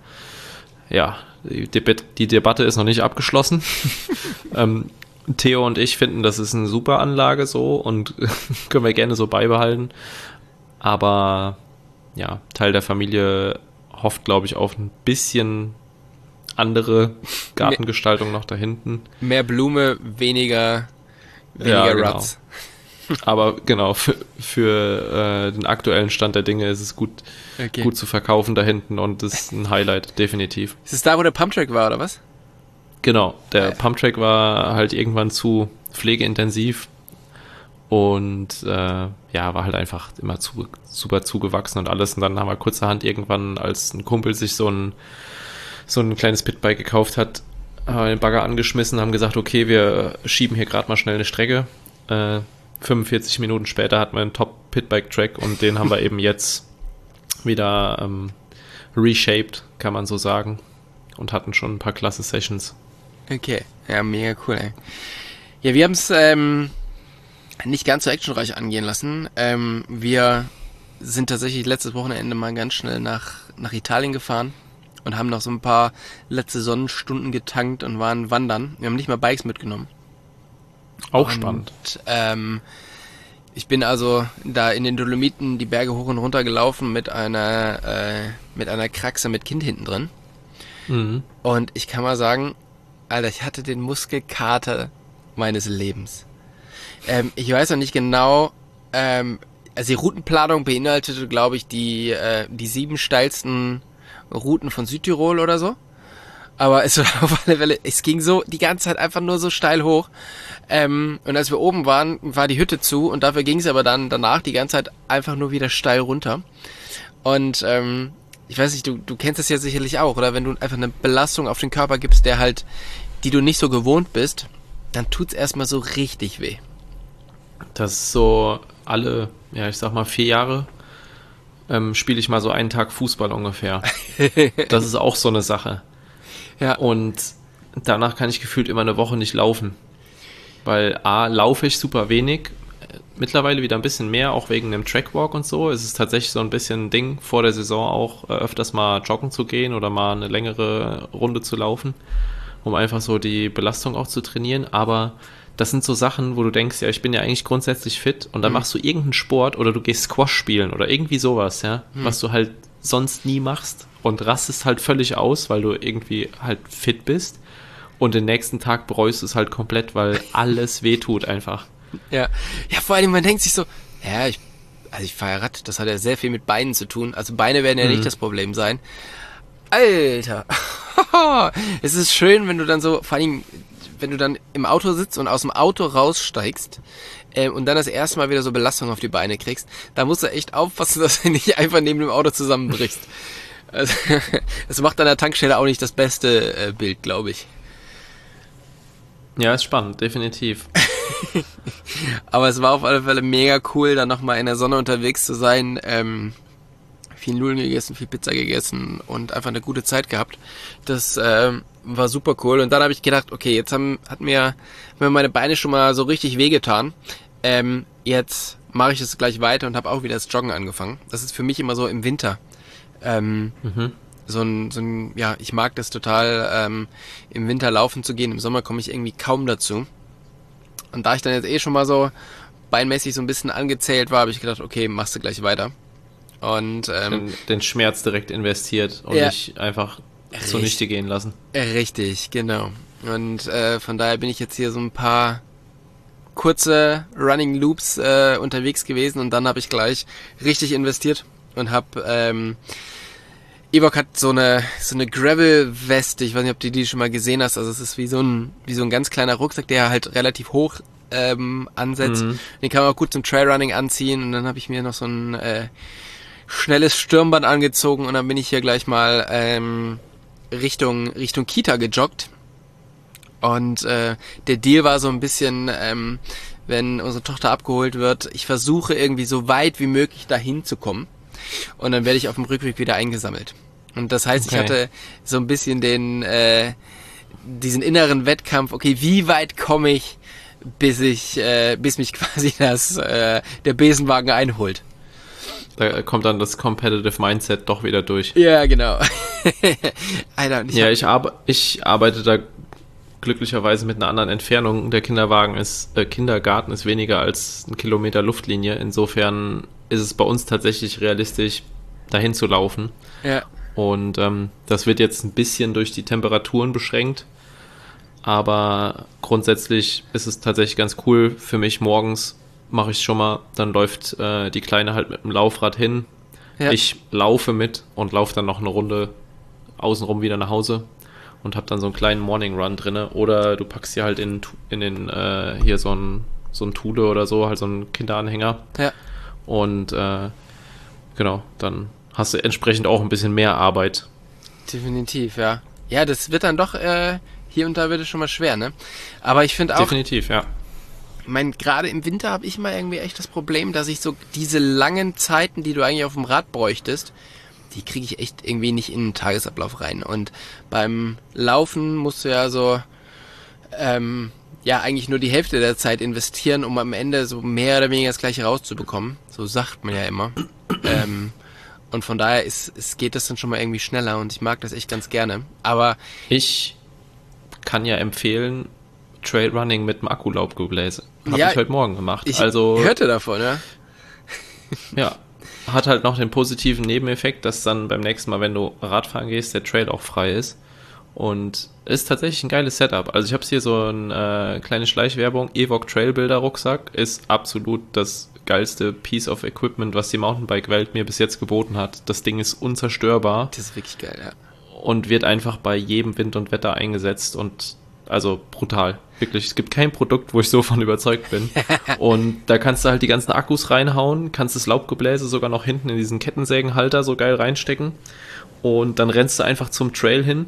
die Debatte ist noch nicht abgeschlossen. Theo und ich finden, das ist eine super Anlage so und können wir gerne so beibehalten. Aber ja, Teil der Familie hofft, glaube ich, auf ein bisschen andere Gartengestaltung noch da hinten. Mehr Blume, weniger genau. Ruts. Aber genau, für den aktuellen Stand der Dinge ist es gut zu verkaufen da hinten und das ist ein Highlight, definitiv. Ist es da, wo der Pumptrack war, oder was? Genau, der Pumptrack war halt irgendwann zu pflegeintensiv und war halt einfach immer super zugewachsen und alles. Und dann haben wir kurzerhand irgendwann, als ein Kumpel sich so ein kleines Pitbike gekauft hat, haben wir den Bagger angeschmissen, haben gesagt, okay, wir schieben hier gerade mal schnell eine Strecke. 45 Minuten später hatten wir einen Top-Pitbike-Track und den haben wir eben jetzt wieder reshaped, kann man so sagen, und hatten schon ein paar klasse Sessions. Okay, ja, mega cool, ey. Ja, wir haben es nicht ganz so actionreich angehen lassen. Wir sind tatsächlich letztes Wochenende mal ganz schnell nach Italien gefahren und haben noch so ein paar letzte Sonnenstunden getankt und waren wandern. Wir haben nicht mal Bikes mitgenommen. Auch spannend. Ich bin also da in den Dolomiten die Berge hoch und runter gelaufen mit einer Kraxe mit Kind hinten drin. Mhm. Und ich kann mal sagen, Alter, ich hatte den Muskelkater meines Lebens. Ich weiß noch nicht genau, also die Routenplanung beinhaltete, glaube ich, die 7 steilsten Routen von Südtirol oder so. Aber es war auf alle Fälle, es ging so die ganze Zeit einfach nur so steil hoch. Und als wir oben waren, war die Hütte zu und dafür ging es aber dann danach die ganze Zeit einfach nur wieder steil runter. Und ich weiß nicht, du kennst das ja sicherlich auch, oder? Wenn du einfach eine Belastung auf den Körper gibst, die du nicht so gewohnt bist, dann tut's erstmal so richtig weh. Das ist so alle, ich sag mal 4 Jahre spiele ich mal so einen Tag Fußball ungefähr. Das ist auch so eine Sache. Ja. Und danach kann ich gefühlt immer eine Woche nicht laufen. Weil laufe ich super wenig, mittlerweile wieder ein bisschen mehr, auch wegen dem Trackwalk und so. Es ist tatsächlich so ein bisschen ein Ding, vor der Saison auch öfters mal joggen zu gehen oder mal eine längere Runde zu laufen, um einfach so die Belastung auch zu trainieren. Aber das sind so Sachen, wo du denkst, ja, ich bin ja eigentlich grundsätzlich fit und dann machst du irgendeinen Sport oder du gehst Squash spielen oder irgendwie sowas, ja, was du halt sonst nie machst und rastest halt völlig aus, weil du irgendwie halt fit bist und den nächsten Tag bereust es halt komplett, weil alles wehtut einfach. Ja, vor allem man denkt sich so, ja, ich fahre ja Rad, das hat ja sehr viel mit Beinen zu tun, also Beine werden ja nicht das Problem sein. Alter, es ist schön, wenn du dann so, vor allem, wenn du dann im Auto sitzt und aus dem Auto raussteigst und dann das erste Mal wieder so Belastung auf die Beine kriegst, da musst du echt aufpassen, dass du nicht einfach neben dem Auto zusammenbrichst. Also, das macht an der Tankstelle auch nicht das beste Bild, glaube ich. Ja, ist spannend, definitiv. Aber es war auf alle Fälle mega cool, dann nochmal in der Sonne unterwegs zu sein. Viel Nudeln gegessen, viel Pizza gegessen und einfach eine gute Zeit gehabt. Das war super cool. Und dann habe ich gedacht, okay, jetzt haben mir meine Beine schon mal so richtig wehgetan. Jetzt mache ich es gleich weiter und habe auch wieder das Joggen angefangen. Das ist für mich immer so im Winter. Ich mag das total, im Winter laufen zu gehen. Im Sommer komme ich irgendwie kaum dazu. Und da ich dann jetzt schon mal so beinmäßig so ein bisschen angezählt war, habe ich gedacht, okay, machst du gleich weiter. Und den Schmerz direkt investiert und nicht einfach zunichte gehen lassen. Richtig, genau. Und von daher bin ich jetzt hier so ein paar kurze Running Loops unterwegs gewesen und dann habe ich gleich richtig und habe Evok hat so eine Gravel-Weste, ich weiß nicht, ob du die schon mal gesehen hast, also es ist wie so ein ganz kleiner Rucksack, der halt relativ hoch ansetzt. Den kann man auch gut zum Trailrunning anziehen und dann habe ich mir noch so ein schnelles Stirnband angezogen und dann bin ich hier gleich mal Richtung Kita gejoggt. Und der Deal war so ein bisschen, wenn unsere Tochter abgeholt wird, ich versuche irgendwie so weit wie möglich dahin zu kommen. Und dann werde ich auf dem Rückweg wieder eingesammelt. Und das heißt, Ich hatte so ein bisschen diesen inneren Wettkampf, okay, wie weit komme ich, bis mich quasi der Besenwagen einholt. Da kommt dann das Competitive Mindset doch wieder durch. Ja, genau. Alter, ich arbeite da glücklicherweise mit einer anderen Entfernung. Der Kindergarten ist weniger als 1 Kilometer Luftlinie. Insofern ist es bei uns tatsächlich realistisch, dahin zu laufen. Ja. Und das wird jetzt ein bisschen durch die Temperaturen beschränkt. Aber grundsätzlich ist es tatsächlich ganz cool für mich morgens mache ich schon mal. Dann läuft die Kleine halt mit dem Laufrad hin. Ja. Ich laufe mit und laufe dann noch eine Runde außenrum wieder nach Hause und habe dann so einen kleinen Morning Run drinne. Oder du packst sie halt in den hier so ein Thule oder so, halt so einen Kinderanhänger. Ja. Und genau, dann hast du entsprechend auch ein bisschen mehr Arbeit. Definitiv, ja. Ja, das wird dann doch, hier und da wird es schon mal schwer, ne? Aber ich finde auch, Definitiv, ja. ich meine, gerade im Winter habe ich mal irgendwie echt das Problem, dass ich so diese langen Zeiten, die du eigentlich auf dem Rad bräuchtest, die kriege ich echt irgendwie nicht in den Tagesablauf rein. Und beim Laufen musst du ja so, ja, eigentlich nur die Hälfte der Zeit investieren, um am Ende so mehr oder weniger das Gleiche rauszubekommen. So sagt man ja immer. Und von daher geht das dann schon mal irgendwie schneller und ich mag das echt ganz gerne. Aber ich kann ja empfehlen, Trailrunning mit dem Akkulaubgebläse. Habe ja, ich heute Morgen gemacht. ich Also hörte davon, ja. ja, hat halt noch den positiven Nebeneffekt, dass dann beim nächsten Mal, wenn du Radfahren gehst, der Trail auch frei ist. Und ist tatsächlich ein geiles Setup. Also ich habe hier so eine kleine Schleichwerbung. Evoque Trailbuilder Rucksack ist absolut das geilste Piece of Equipment, was die Mountainbike-Welt mir bis jetzt geboten hat. Das Ding ist unzerstörbar. Das ist wirklich geil, ja. Und wird einfach bei jedem Wind und Wetter eingesetzt und also brutal. Wirklich, es gibt kein Produkt, wo ich so von überzeugt bin. Und da kannst du halt die ganzen Akkus reinhauen, kannst das Laubgebläse sogar noch hinten in diesen Kettensägenhalter so geil reinstecken und dann rennst du einfach zum Trail hin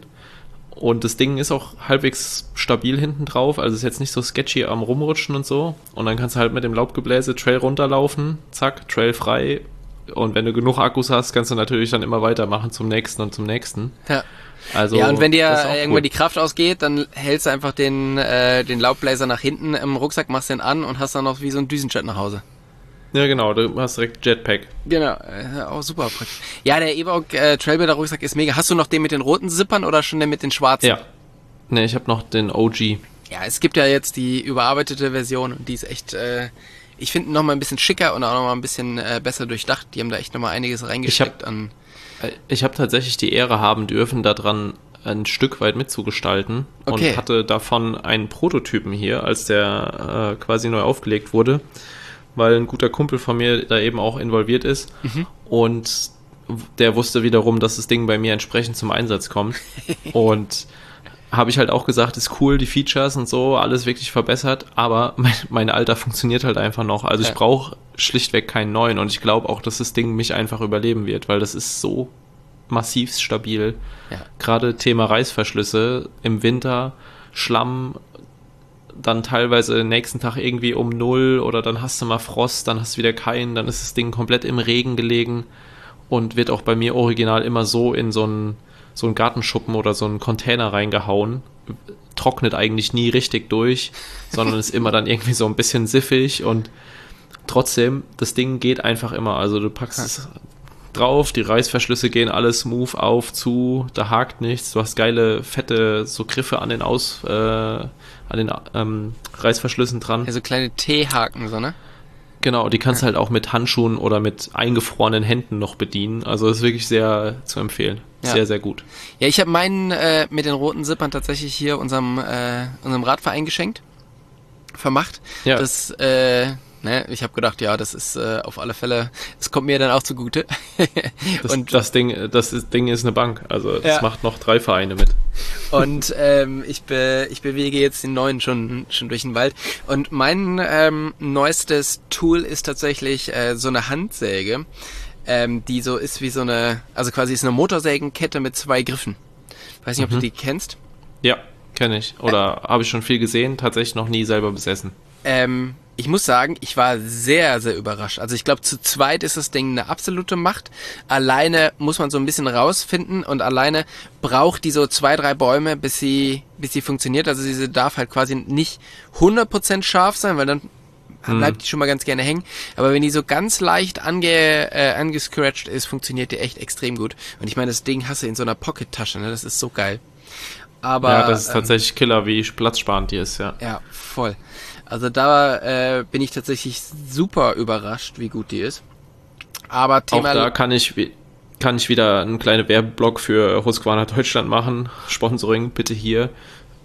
und das Ding ist auch halbwegs stabil hinten drauf, also ist jetzt nicht so sketchy am Rumrutschen und so und dann kannst du halt mit dem Laubgebläse Trail runterlaufen, zack, Trail frei und wenn du genug Akkus hast, kannst du natürlich dann immer weitermachen zum nächsten und zum nächsten. Ja. Also, ja, und wenn dir das ist auch irgendwann cool. die Kraft ausgeht, dann hältst du einfach den Laubbläser nach hinten im Rucksack, machst den an und hast dann noch wie so ein Düsenjet nach Hause. Ja, genau, du hast direkt Jetpack. Genau, auch super praktisch. Ja, der Evoque Trailbuilder Rucksack ist mega. Hast du noch den mit den roten Zippern oder schon den mit den schwarzen? Ja. Ne, ich habe noch den OG. Ja, es gibt ja jetzt die überarbeitete Version und die ist echt, ich finde noch mal ein bisschen schicker und auch noch mal ein bisschen besser durchdacht. Die haben da echt noch mal einiges reingesteckt an. Ich habe tatsächlich die Ehre haben dürfen, daran ein Stück weit mitzugestalten Okay. und hatte davon einen Prototypen hier, als der quasi neu aufgelegt wurde, weil ein guter Kumpel von mir da eben auch involviert ist und der wusste wiederum, dass das Ding bei mir entsprechend zum Einsatz kommt und habe ich halt auch gesagt, ist cool, die Features und so, alles wirklich verbessert, aber mein Alter funktioniert halt einfach noch. Also ich brauche schlichtweg keinen neuen und ich glaube auch, dass das Ding mich einfach überleben wird, weil das ist so massiv stabil. Ja. Gerade Thema Reißverschlüsse im Winter, Schlamm, dann teilweise nächsten Tag irgendwie um 0 oder dann hast du mal Frost, dann hast du wieder keinen, dann ist das Ding komplett im Regen gelegen und wird auch bei mir original immer so in so einen Gartenschuppen oder so einen Container reingehauen, trocknet eigentlich nie richtig durch, sondern ist immer dann irgendwie so ein bisschen siffig und trotzdem, das Ding geht einfach immer, also du packst es drauf, die Reißverschlüsse gehen alles smooth auf, zu, da hakt nichts, du hast geile, fette so Griffe an den Reißverschlüssen dran. Also kleine T-Haken, so, ne? Genau, die kannst du halt auch mit Handschuhen oder mit eingefrorenen Händen noch bedienen. Also ist wirklich sehr zu empfehlen. Ja. Sehr, sehr gut. Ja, ich habe meinen mit den roten Zippern tatsächlich hier unserem Radverein geschenkt. Vermacht. Ja. Das, ich habe gedacht, ja, das ist auf alle Fälle, es kommt mir dann auch zugute. Das Ding ist eine Bank. Also es Ja. macht noch 3 Vereine mit. Und ich bewege jetzt den neuen schon durch den Wald. Und mein neuestes Tool ist tatsächlich so eine Handsäge, die so ist wie so eine, also quasi ist eine Motorsägenkette mit 2 Griffen. Weiß nicht, ob du die kennst. Ja, kenne ich. Oder habe ich schon viel gesehen, tatsächlich noch nie selber besessen. Ich muss sagen, ich war sehr, sehr überrascht. Also ich glaube, zu zweit ist das Ding eine absolute Macht. Alleine muss man so ein bisschen rausfinden und alleine braucht die so 2, 3 Bäume, bis sie funktioniert. Also sie darf halt quasi nicht 100% scharf sein, weil dann bleibt die schon mal ganz gerne hängen. Aber wenn die so ganz leicht angescratcht ist, funktioniert die echt extrem gut. Und ich meine, das Ding hast du in so einer Pocket-Tasche, ne? Das ist so geil. Aber, ja, das ist tatsächlich Killer, wie platzsparend die ist, ja. Ja, voll. Also da bin ich tatsächlich super überrascht, wie gut die ist. Aber Thema... Auch da kann ich wieder einen kleinen Werbeblock für Husqvarna Deutschland machen. Sponsoring bitte hier.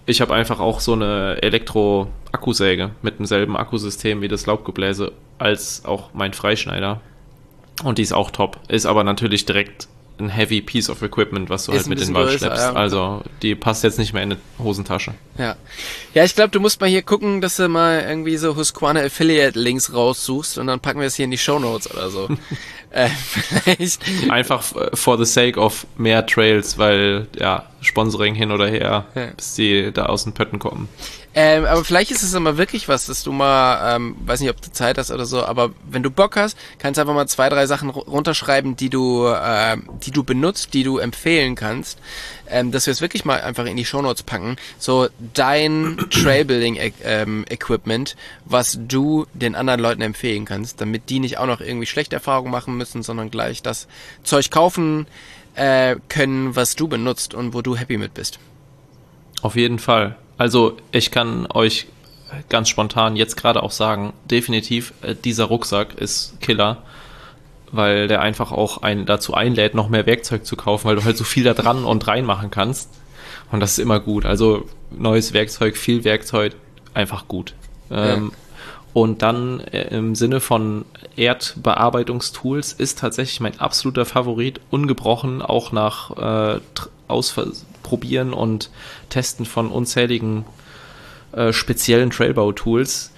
ich habe einfach auch so eine Elektro-Akkusäge mit demselben Akkusystem wie das Laubgebläse als auch mein Freischneider. Und die ist auch top. Ist aber natürlich direkt ein heavy piece of equipment, was du Ist halt ein mit in bisschen den Wald größer, schleppst. ja. Also die passt jetzt nicht mehr in die Hosentasche. Ja. Ja, ich glaube, du musst mal hier gucken, dass du mal irgendwie so Husqvarna Affiliate Links raussuchst und dann packen wir es hier in die Shownotes oder so. Vielleicht. Einfach for the sake of mehr Trails, weil ja, Sponsoring hin oder her, Ja. bis die da aus den Pötten kommen. Aber vielleicht ist es immer wirklich was, dass du mal, weiß nicht, ob du Zeit hast oder so, aber wenn du Bock hast, kannst du einfach mal 2, 3 Sachen runterschreiben, die du benutzt, die du empfehlen kannst, dass wir es wirklich mal einfach in die Shownotes packen. So dein Trailbuilding-Equipment, was du den anderen Leuten empfehlen kannst, damit die nicht auch noch irgendwie schlechte Erfahrungen machen müssen, sondern gleich das Zeug kaufen können, was du benutzt und wo du happy mit bist. Auf jeden Fall. Also ich kann euch ganz spontan jetzt gerade auch sagen, definitiv, dieser Rucksack ist Killer, weil der einfach auch einen dazu einlädt, noch mehr Werkzeug zu kaufen, weil du halt so viel da dran und reinmachen kannst. Und das ist immer gut. Also neues Werkzeug, viel Werkzeug, einfach gut. Ja. Und dann im Sinne von Erdbearbeitungstools ist tatsächlich mein absoluter Favorit, ungebrochen, auch nach Ausprobieren und Testen von unzähligen speziellen Trailbau-Tools,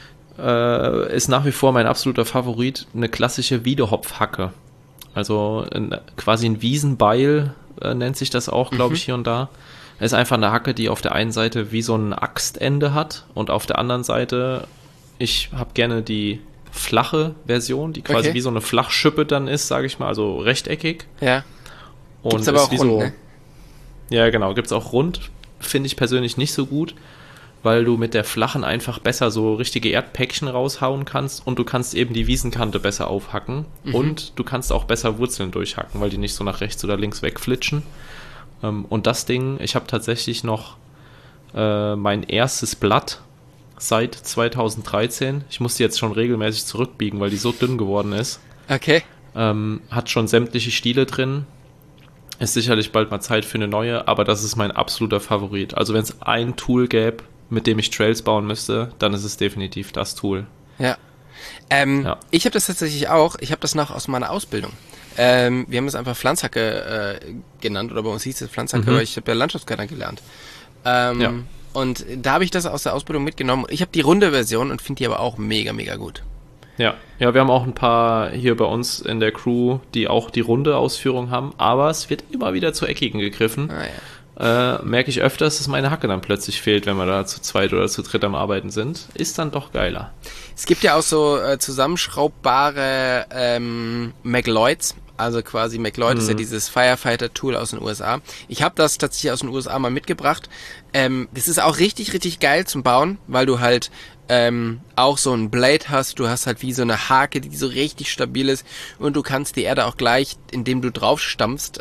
ist nach wie vor mein absoluter Favorit eine klassische Wiedehopfhacke. Also quasi ein Wiesenbeil nennt sich das auch, glaube ich, hier und da. Ist einfach eine Hacke, die auf der einen Seite wie so ein Axtende hat und auf der anderen Seite, ich habe gerne die flache Version, die quasi wie so eine Flachschippe dann ist, sage ich mal, also rechteckig. Ja. Und Gibt's aber ist auch wie rund, so, ne? Ja, genau, gibt's auch rund. Finde ich persönlich nicht so gut, weil du mit der flachen einfach besser so richtige Erdpäckchen raushauen kannst und du kannst eben die Wiesenkante besser aufhacken und du kannst auch besser Wurzeln durchhacken, weil die nicht so nach rechts oder links wegflitschen. Und das Ding, ich habe tatsächlich noch mein erstes Blatt seit 2013. Ich muss die jetzt schon regelmäßig zurückbiegen, weil die so dünn geworden ist. Okay. Hat schon sämtliche Stiele drin. Ist sicherlich bald mal Zeit für eine neue, aber das ist mein absoluter Favorit. Also wenn es ein Tool gäbe, mit dem ich Trails bauen müsste, dann ist es definitiv das Tool. Ja. Ja. Ich habe das tatsächlich auch. Ich habe das noch aus meiner Ausbildung. Wir haben das einfach Pflanzhacke genannt, oder bei uns hieß es Pflanzhacke, weil ich habe ja Landschaftsgärtner gelernt. Ja. Und da habe ich das aus der Ausbildung mitgenommen. Ich habe die runde Version und finde die aber auch mega, mega gut. Ja, wir haben auch ein paar hier bei uns in der Crew, die auch die runde Ausführung haben, aber es wird immer wieder zu eckigen gegriffen. Merke ich öfters, dass meine Hacke dann plötzlich fehlt, wenn wir da zu zweit oder zu dritt am Arbeiten sind. Ist dann doch geiler. Es gibt ja auch so zusammenschraubbare McLeods. Also quasi McLeod ist ja dieses Firefighter-Tool aus den USA. Ich habe das tatsächlich aus den USA mal mitgebracht. Das ist auch richtig, richtig geil zum Bauen, weil du halt auch so ein Blade hast. Du hast halt wie so eine Hake, die so richtig stabil ist. Und du kannst die Erde auch gleich, indem du drauf stampfst,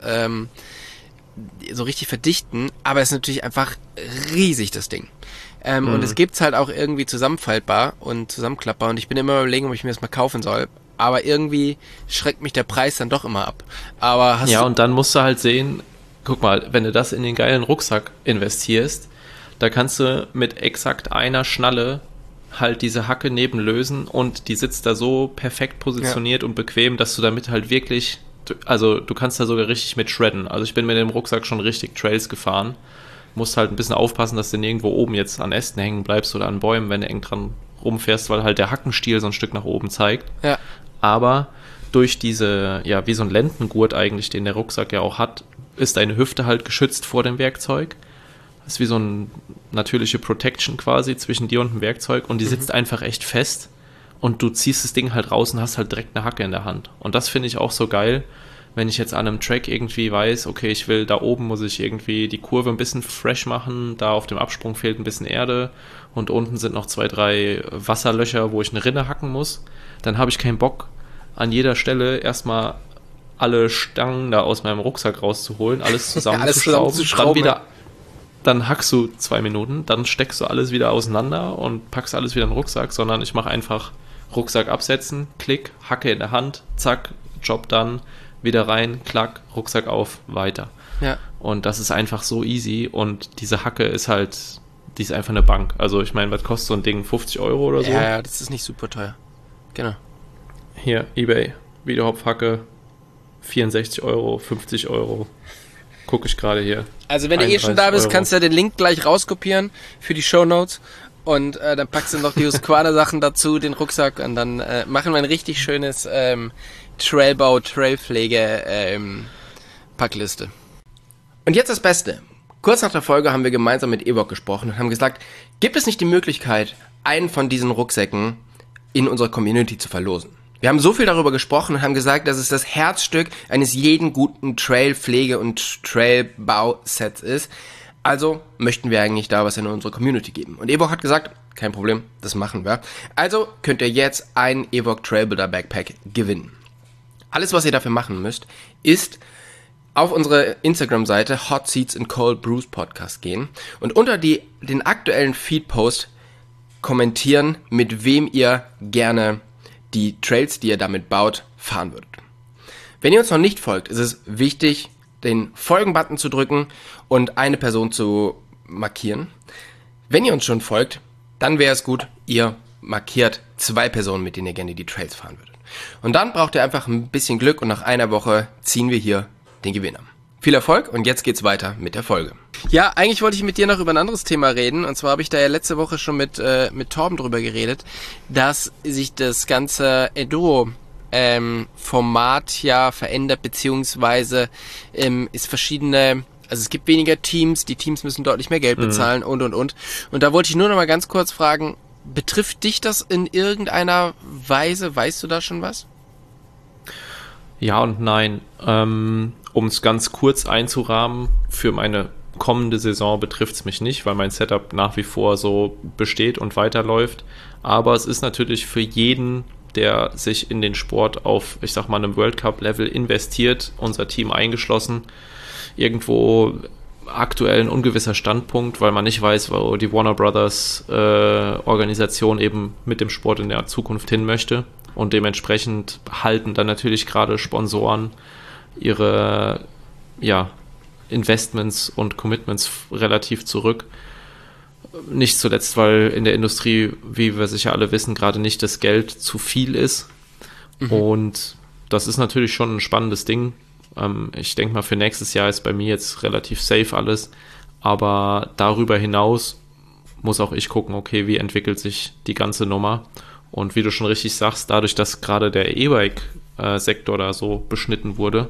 so richtig verdichten. Aber es ist natürlich einfach riesig, das Ding. Und es gibt's halt auch irgendwie zusammenfaltbar und zusammenklappbar. Und ich bin immer überlegen, ob ich mir das mal kaufen soll. Aber irgendwie schreckt mich der Preis dann doch immer ab. Aber und dann musst du halt sehen, guck mal, wenn du das in den geilen Rucksack investierst, da kannst du mit exakt einer Schnalle halt diese Hacke nebenlösen und die sitzt da so perfekt positioniert und bequem, dass du damit halt wirklich, also du kannst da sogar richtig mit shredden. Also ich bin mit dem Rucksack schon richtig Trails gefahren. Musst halt ein bisschen aufpassen, dass du nirgendwo oben jetzt an Ästen hängen bleibst oder an Bäumen, wenn du eng dran rumfährst, weil halt der Hackenstiel so ein Stück nach oben zeigt. Ja. Aber durch diese, wie so ein Lendengurt eigentlich, den der Rucksack ja auch hat, ist deine Hüfte halt geschützt vor dem Werkzeug. Das ist wie so eine natürliche Protection quasi zwischen dir und dem Werkzeug und die sitzt einfach echt fest und du ziehst das Ding halt raus und hast halt direkt eine Hacke in der Hand. Und das finde ich auch so geil, wenn ich jetzt an einem Track irgendwie weiß, okay, ich will, da oben muss ich irgendwie die Kurve ein bisschen fresh machen, da auf dem Absprung fehlt ein bisschen Erde und unten sind noch 2, 3 Wasserlöcher, wo ich eine Rinne hacken muss, dann habe ich keinen Bock, an jeder Stelle erstmal alle Stangen da aus meinem Rucksack rauszuholen, alles zusammenzuschrauben, dann hackst du 2 Minuten, dann steckst du alles wieder auseinander und packst alles wieder in den Rucksack, sondern ich mache einfach Rucksack absetzen, Klick, Hacke in der Hand, zack, Job dann, wieder rein, klack, Rucksack auf, weiter. Ja. Und das ist einfach so easy und diese Hacke ist halt die ist einfach eine Bank. Also ich meine, was kostet so ein Ding? 50 Euro oder so? Ja, das ist nicht super teuer. Genau. Hier, eBay, Videohopfhacke, 64 Euro, 50 Euro. Gucke ich gerade hier. Also wenn du schon da bist, Euro. kannst du ja den Link gleich rauskopieren für die Shownotes und dann packst du noch die Husqvarna-Sachen dazu, den Rucksack und dann machen wir ein richtig schönes Trailbau, Trailpflege Packliste. Und jetzt das Beste. Kurz nach der Folge haben wir gemeinsam mit Ewok gesprochen und haben gesagt, gibt es nicht die Möglichkeit, einen von diesen Rucksäcken in unserer Community zu verlosen? Wir haben so viel darüber gesprochen und haben gesagt, dass es das Herzstück eines jeden guten Trailpflege- und Trailbau-Sets ist. Also möchten wir eigentlich da was in unsere Community geben. Und Ewok hat gesagt, kein Problem, das machen wir. Also könnt ihr jetzt einen Ewok Trailbuilder Backpack gewinnen. Alles, was ihr dafür machen müsst, ist auf unsere Instagram-Seite Hot Seats and Cold Brews Podcast gehen und unter den aktuellen Feed-Post kommentieren, mit wem ihr gerne die Trails, die ihr damit baut, fahren würdet. Wenn ihr uns noch nicht folgt, ist es wichtig, den Folgen-Button zu drücken und eine Person zu markieren. Wenn ihr uns schon folgt, dann wäre es gut, ihr markiert 2 Personen, mit denen ihr gerne die Trails fahren würdet. Und dann braucht ihr einfach ein bisschen Glück und nach einer Woche ziehen wir hier den Gewinner. Viel Erfolg und jetzt geht's weiter mit der Folge. Ja, eigentlich wollte ich mit dir noch über ein anderes Thema reden. Und zwar habe ich da ja letzte Woche schon mit Torben drüber geredet, dass sich das ganze Enduro Format ja verändert, beziehungsweise es gibt weniger Teams, die Teams müssen deutlich mehr Geld bezahlen und. Und da wollte ich nur noch mal ganz kurz fragen, betrifft dich das in irgendeiner Weise? Weißt du da schon was? Ja und nein. Um es ganz kurz einzurahmen, für meine kommende Saison betrifft es mich nicht, weil mein Setup nach wie vor so besteht und weiterläuft. Aber es ist natürlich für jeden, der sich in den Sport auf, ich sag mal, einem World Cup-Level investiert, unser Team eingeschlossen, irgendwo aktuell ein ungewisser Standpunkt, weil man nicht weiß, wo die Warner Brothers Organisation eben mit dem Sport in der Zukunft hin möchte. Und dementsprechend halten dann natürlich gerade Sponsoren ihre Investments und Commitments relativ zurück. Nicht zuletzt, weil in der Industrie, wie wir sicher alle wissen, gerade nicht das Geld zu viel ist. Und das ist natürlich schon ein spannendes Ding. Ich denke mal, für nächstes Jahr ist bei mir jetzt relativ safe alles. Aber darüber hinaus muss auch ich gucken, okay, wie entwickelt sich die ganze Nummer. Und wie du schon richtig sagst, dadurch, dass gerade der E-Bike-Sektor da so beschnitten wurde,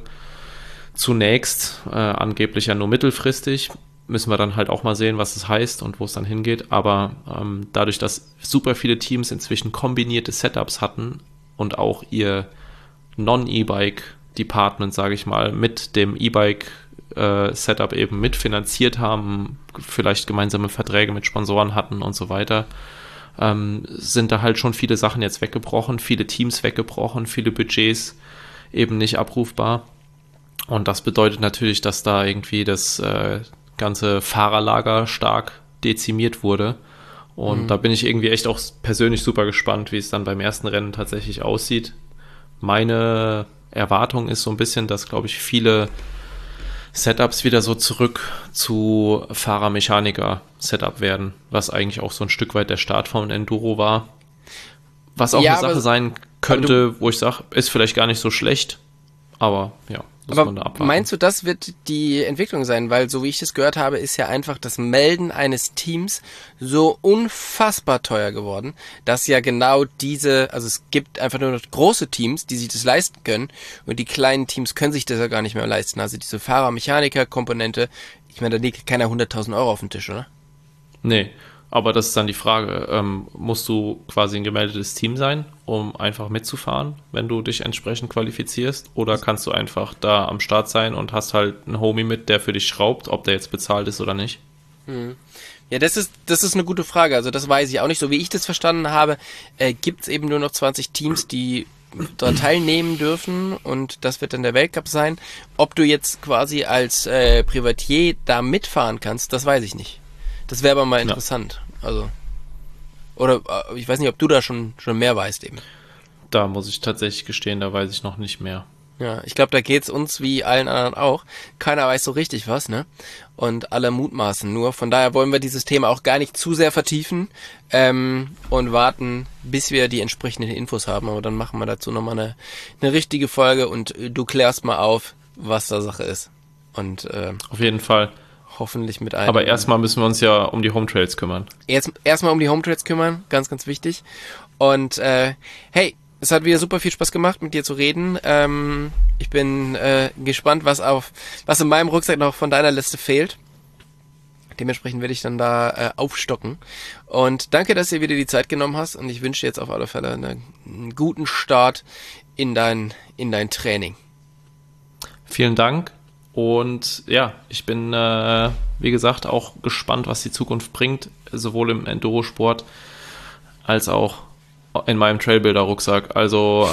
zunächst angeblich ja nur mittelfristig, müssen wir dann halt auch mal sehen, was es heißt und wo es dann hingeht. Aber dadurch, dass super viele Teams inzwischen kombinierte Setups hatten und auch ihr Non-E-Bike-Department, sage ich mal, mit dem E-Bike-Setup eben mitfinanziert haben, vielleicht gemeinsame Verträge mit Sponsoren hatten und so weiter, sind da halt schon viele Sachen jetzt weggebrochen, viele Teams weggebrochen, viele Budgets eben nicht abrufbar. Und das bedeutet natürlich, dass da irgendwie das ganze Fahrerlager stark dezimiert wurde. Und da bin ich irgendwie echt auch persönlich super gespannt, wie es dann beim ersten Rennen tatsächlich aussieht. Meine Erwartung ist so ein bisschen, dass, glaube ich, viele Setups wieder so zurück zu Fahrer-Mechaniker-Setup werden, was eigentlich auch so ein Stück weit der Start vom Enduro war. Was auch eine Sache sein könnte, wo ich sage, ist vielleicht gar nicht so schlecht, aber ja, muss man da abwarten. Meinst du, das wird die Entwicklung sein? Weil, so wie ich das gehört habe, ist ja einfach das Melden eines Teams so unfassbar teuer geworden, dass ja genau also es gibt einfach nur noch große Teams, die sich das leisten können und die kleinen Teams können sich das ja gar nicht mehr leisten. Also diese Fahrer-Mechaniker-Komponente, ich meine, da liegt keiner 100.000 Euro auf dem Tisch, oder? Nee, aber das ist dann die Frage, musst du quasi ein gemeldetes Team sein, um einfach mitzufahren, wenn du dich entsprechend qualifizierst, oder kannst du einfach da am Start sein und hast halt einen Homie mit, der für dich schraubt, ob der jetzt bezahlt ist oder nicht? Ja, das ist eine gute Frage, also das weiß ich auch nicht. So wie ich das verstanden habe, gibt's eben nur noch 20 Teams, die da teilnehmen dürfen und das wird dann der Weltcup sein. Ob du jetzt quasi als Privatier da mitfahren kannst, das weiß ich nicht. Das wäre aber mal interessant. Also, oder ich weiß nicht, ob du da schon mehr weißt eben. Da muss ich tatsächlich gestehen, da weiß ich noch nicht mehr. Ja, ich glaube, da geht's uns wie allen anderen auch. Keiner weiß so richtig was, ne? Und alle mutmaßen nur. Von daher wollen wir dieses Thema auch gar nicht zu sehr vertiefen und warten, bis wir die entsprechenden Infos haben. Aber dann machen wir dazu nochmal eine richtige Folge und du klärst mal auf, was da Sache ist. Und auf jeden Fall. Hoffentlich mit einem. Aber erstmal müssen wir uns ja um die Home Trails kümmern. Erstmal um die Home Trails kümmern, ganz, ganz wichtig. Und hey, es hat wieder super viel Spaß gemacht, mit dir zu reden. Ich bin gespannt, was in meinem Rucksack noch von deiner Liste fehlt. Dementsprechend werde ich dann da aufstocken. Und danke, dass du dir wieder die Zeit genommen hast. Und ich wünsche dir jetzt auf alle Fälle einen guten Start in dein Training. Vielen Dank. Und ja, ich bin, wie gesagt, auch gespannt, was die Zukunft bringt. Sowohl im Enduro-Sport als auch in meinem Trailbuilder-Rucksack. Also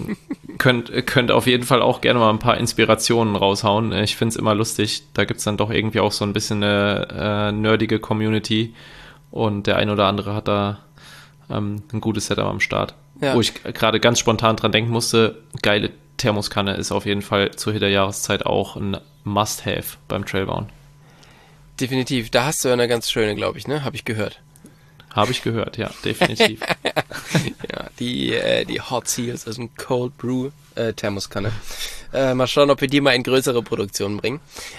könnt auf jeden Fall auch gerne mal ein paar Inspirationen raushauen. Ich finde es immer lustig. Da gibt es dann doch irgendwie auch so ein bisschen eine nerdige Community. Und der ein oder andere hat da ein gutes Setup am Start. Ja. Wo ich gerade ganz spontan dran denken musste, geile Thermoskanne ist auf jeden Fall zur Jahreszeit auch ein Must-Have beim Trailbauen. Definitiv. Da hast du ja eine ganz schöne, glaube ich, ne? Habe ich gehört. Habe ich gehört, ja, definitiv. Ja, die Hot Seals ist ein Cold Brew Thermoskanne. Mal schauen, ob wir die mal in größere Produktionen bringen.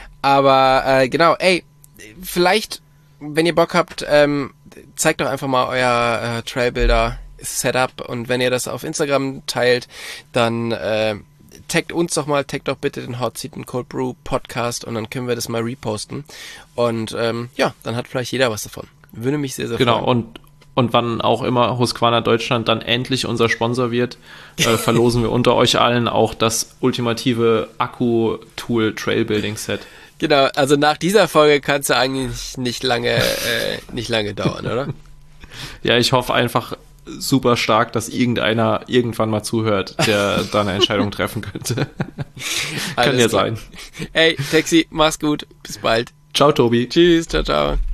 Aber genau, ey, vielleicht, wenn ihr Bock habt, zeigt doch einfach mal euer Trailbuilder Setup und wenn ihr das auf Instagram teilt, dann taggt uns doch mal, taggt doch bitte den Hot Seat and Cold Brew Podcast und dann können wir das mal reposten. Und ja, dann hat vielleicht jeder was davon. Würde mich sehr, sehr freuen. Genau, und wann auch immer Husqvarna Deutschland dann endlich unser Sponsor wird, verlosen wir unter euch allen auch das ultimative Akku-Tool-Trailbuilding-Set. Genau, also nach dieser Folge kann es ja eigentlich nicht lange dauern, oder? Ja, ich hoffe einfach super stark, dass irgendeiner irgendwann mal zuhört, der da eine Entscheidung treffen könnte. Kann ja sein. Hey, Taxi, mach's gut. Bis bald. Ciao, Tobi. Tschüss, ciao, ciao.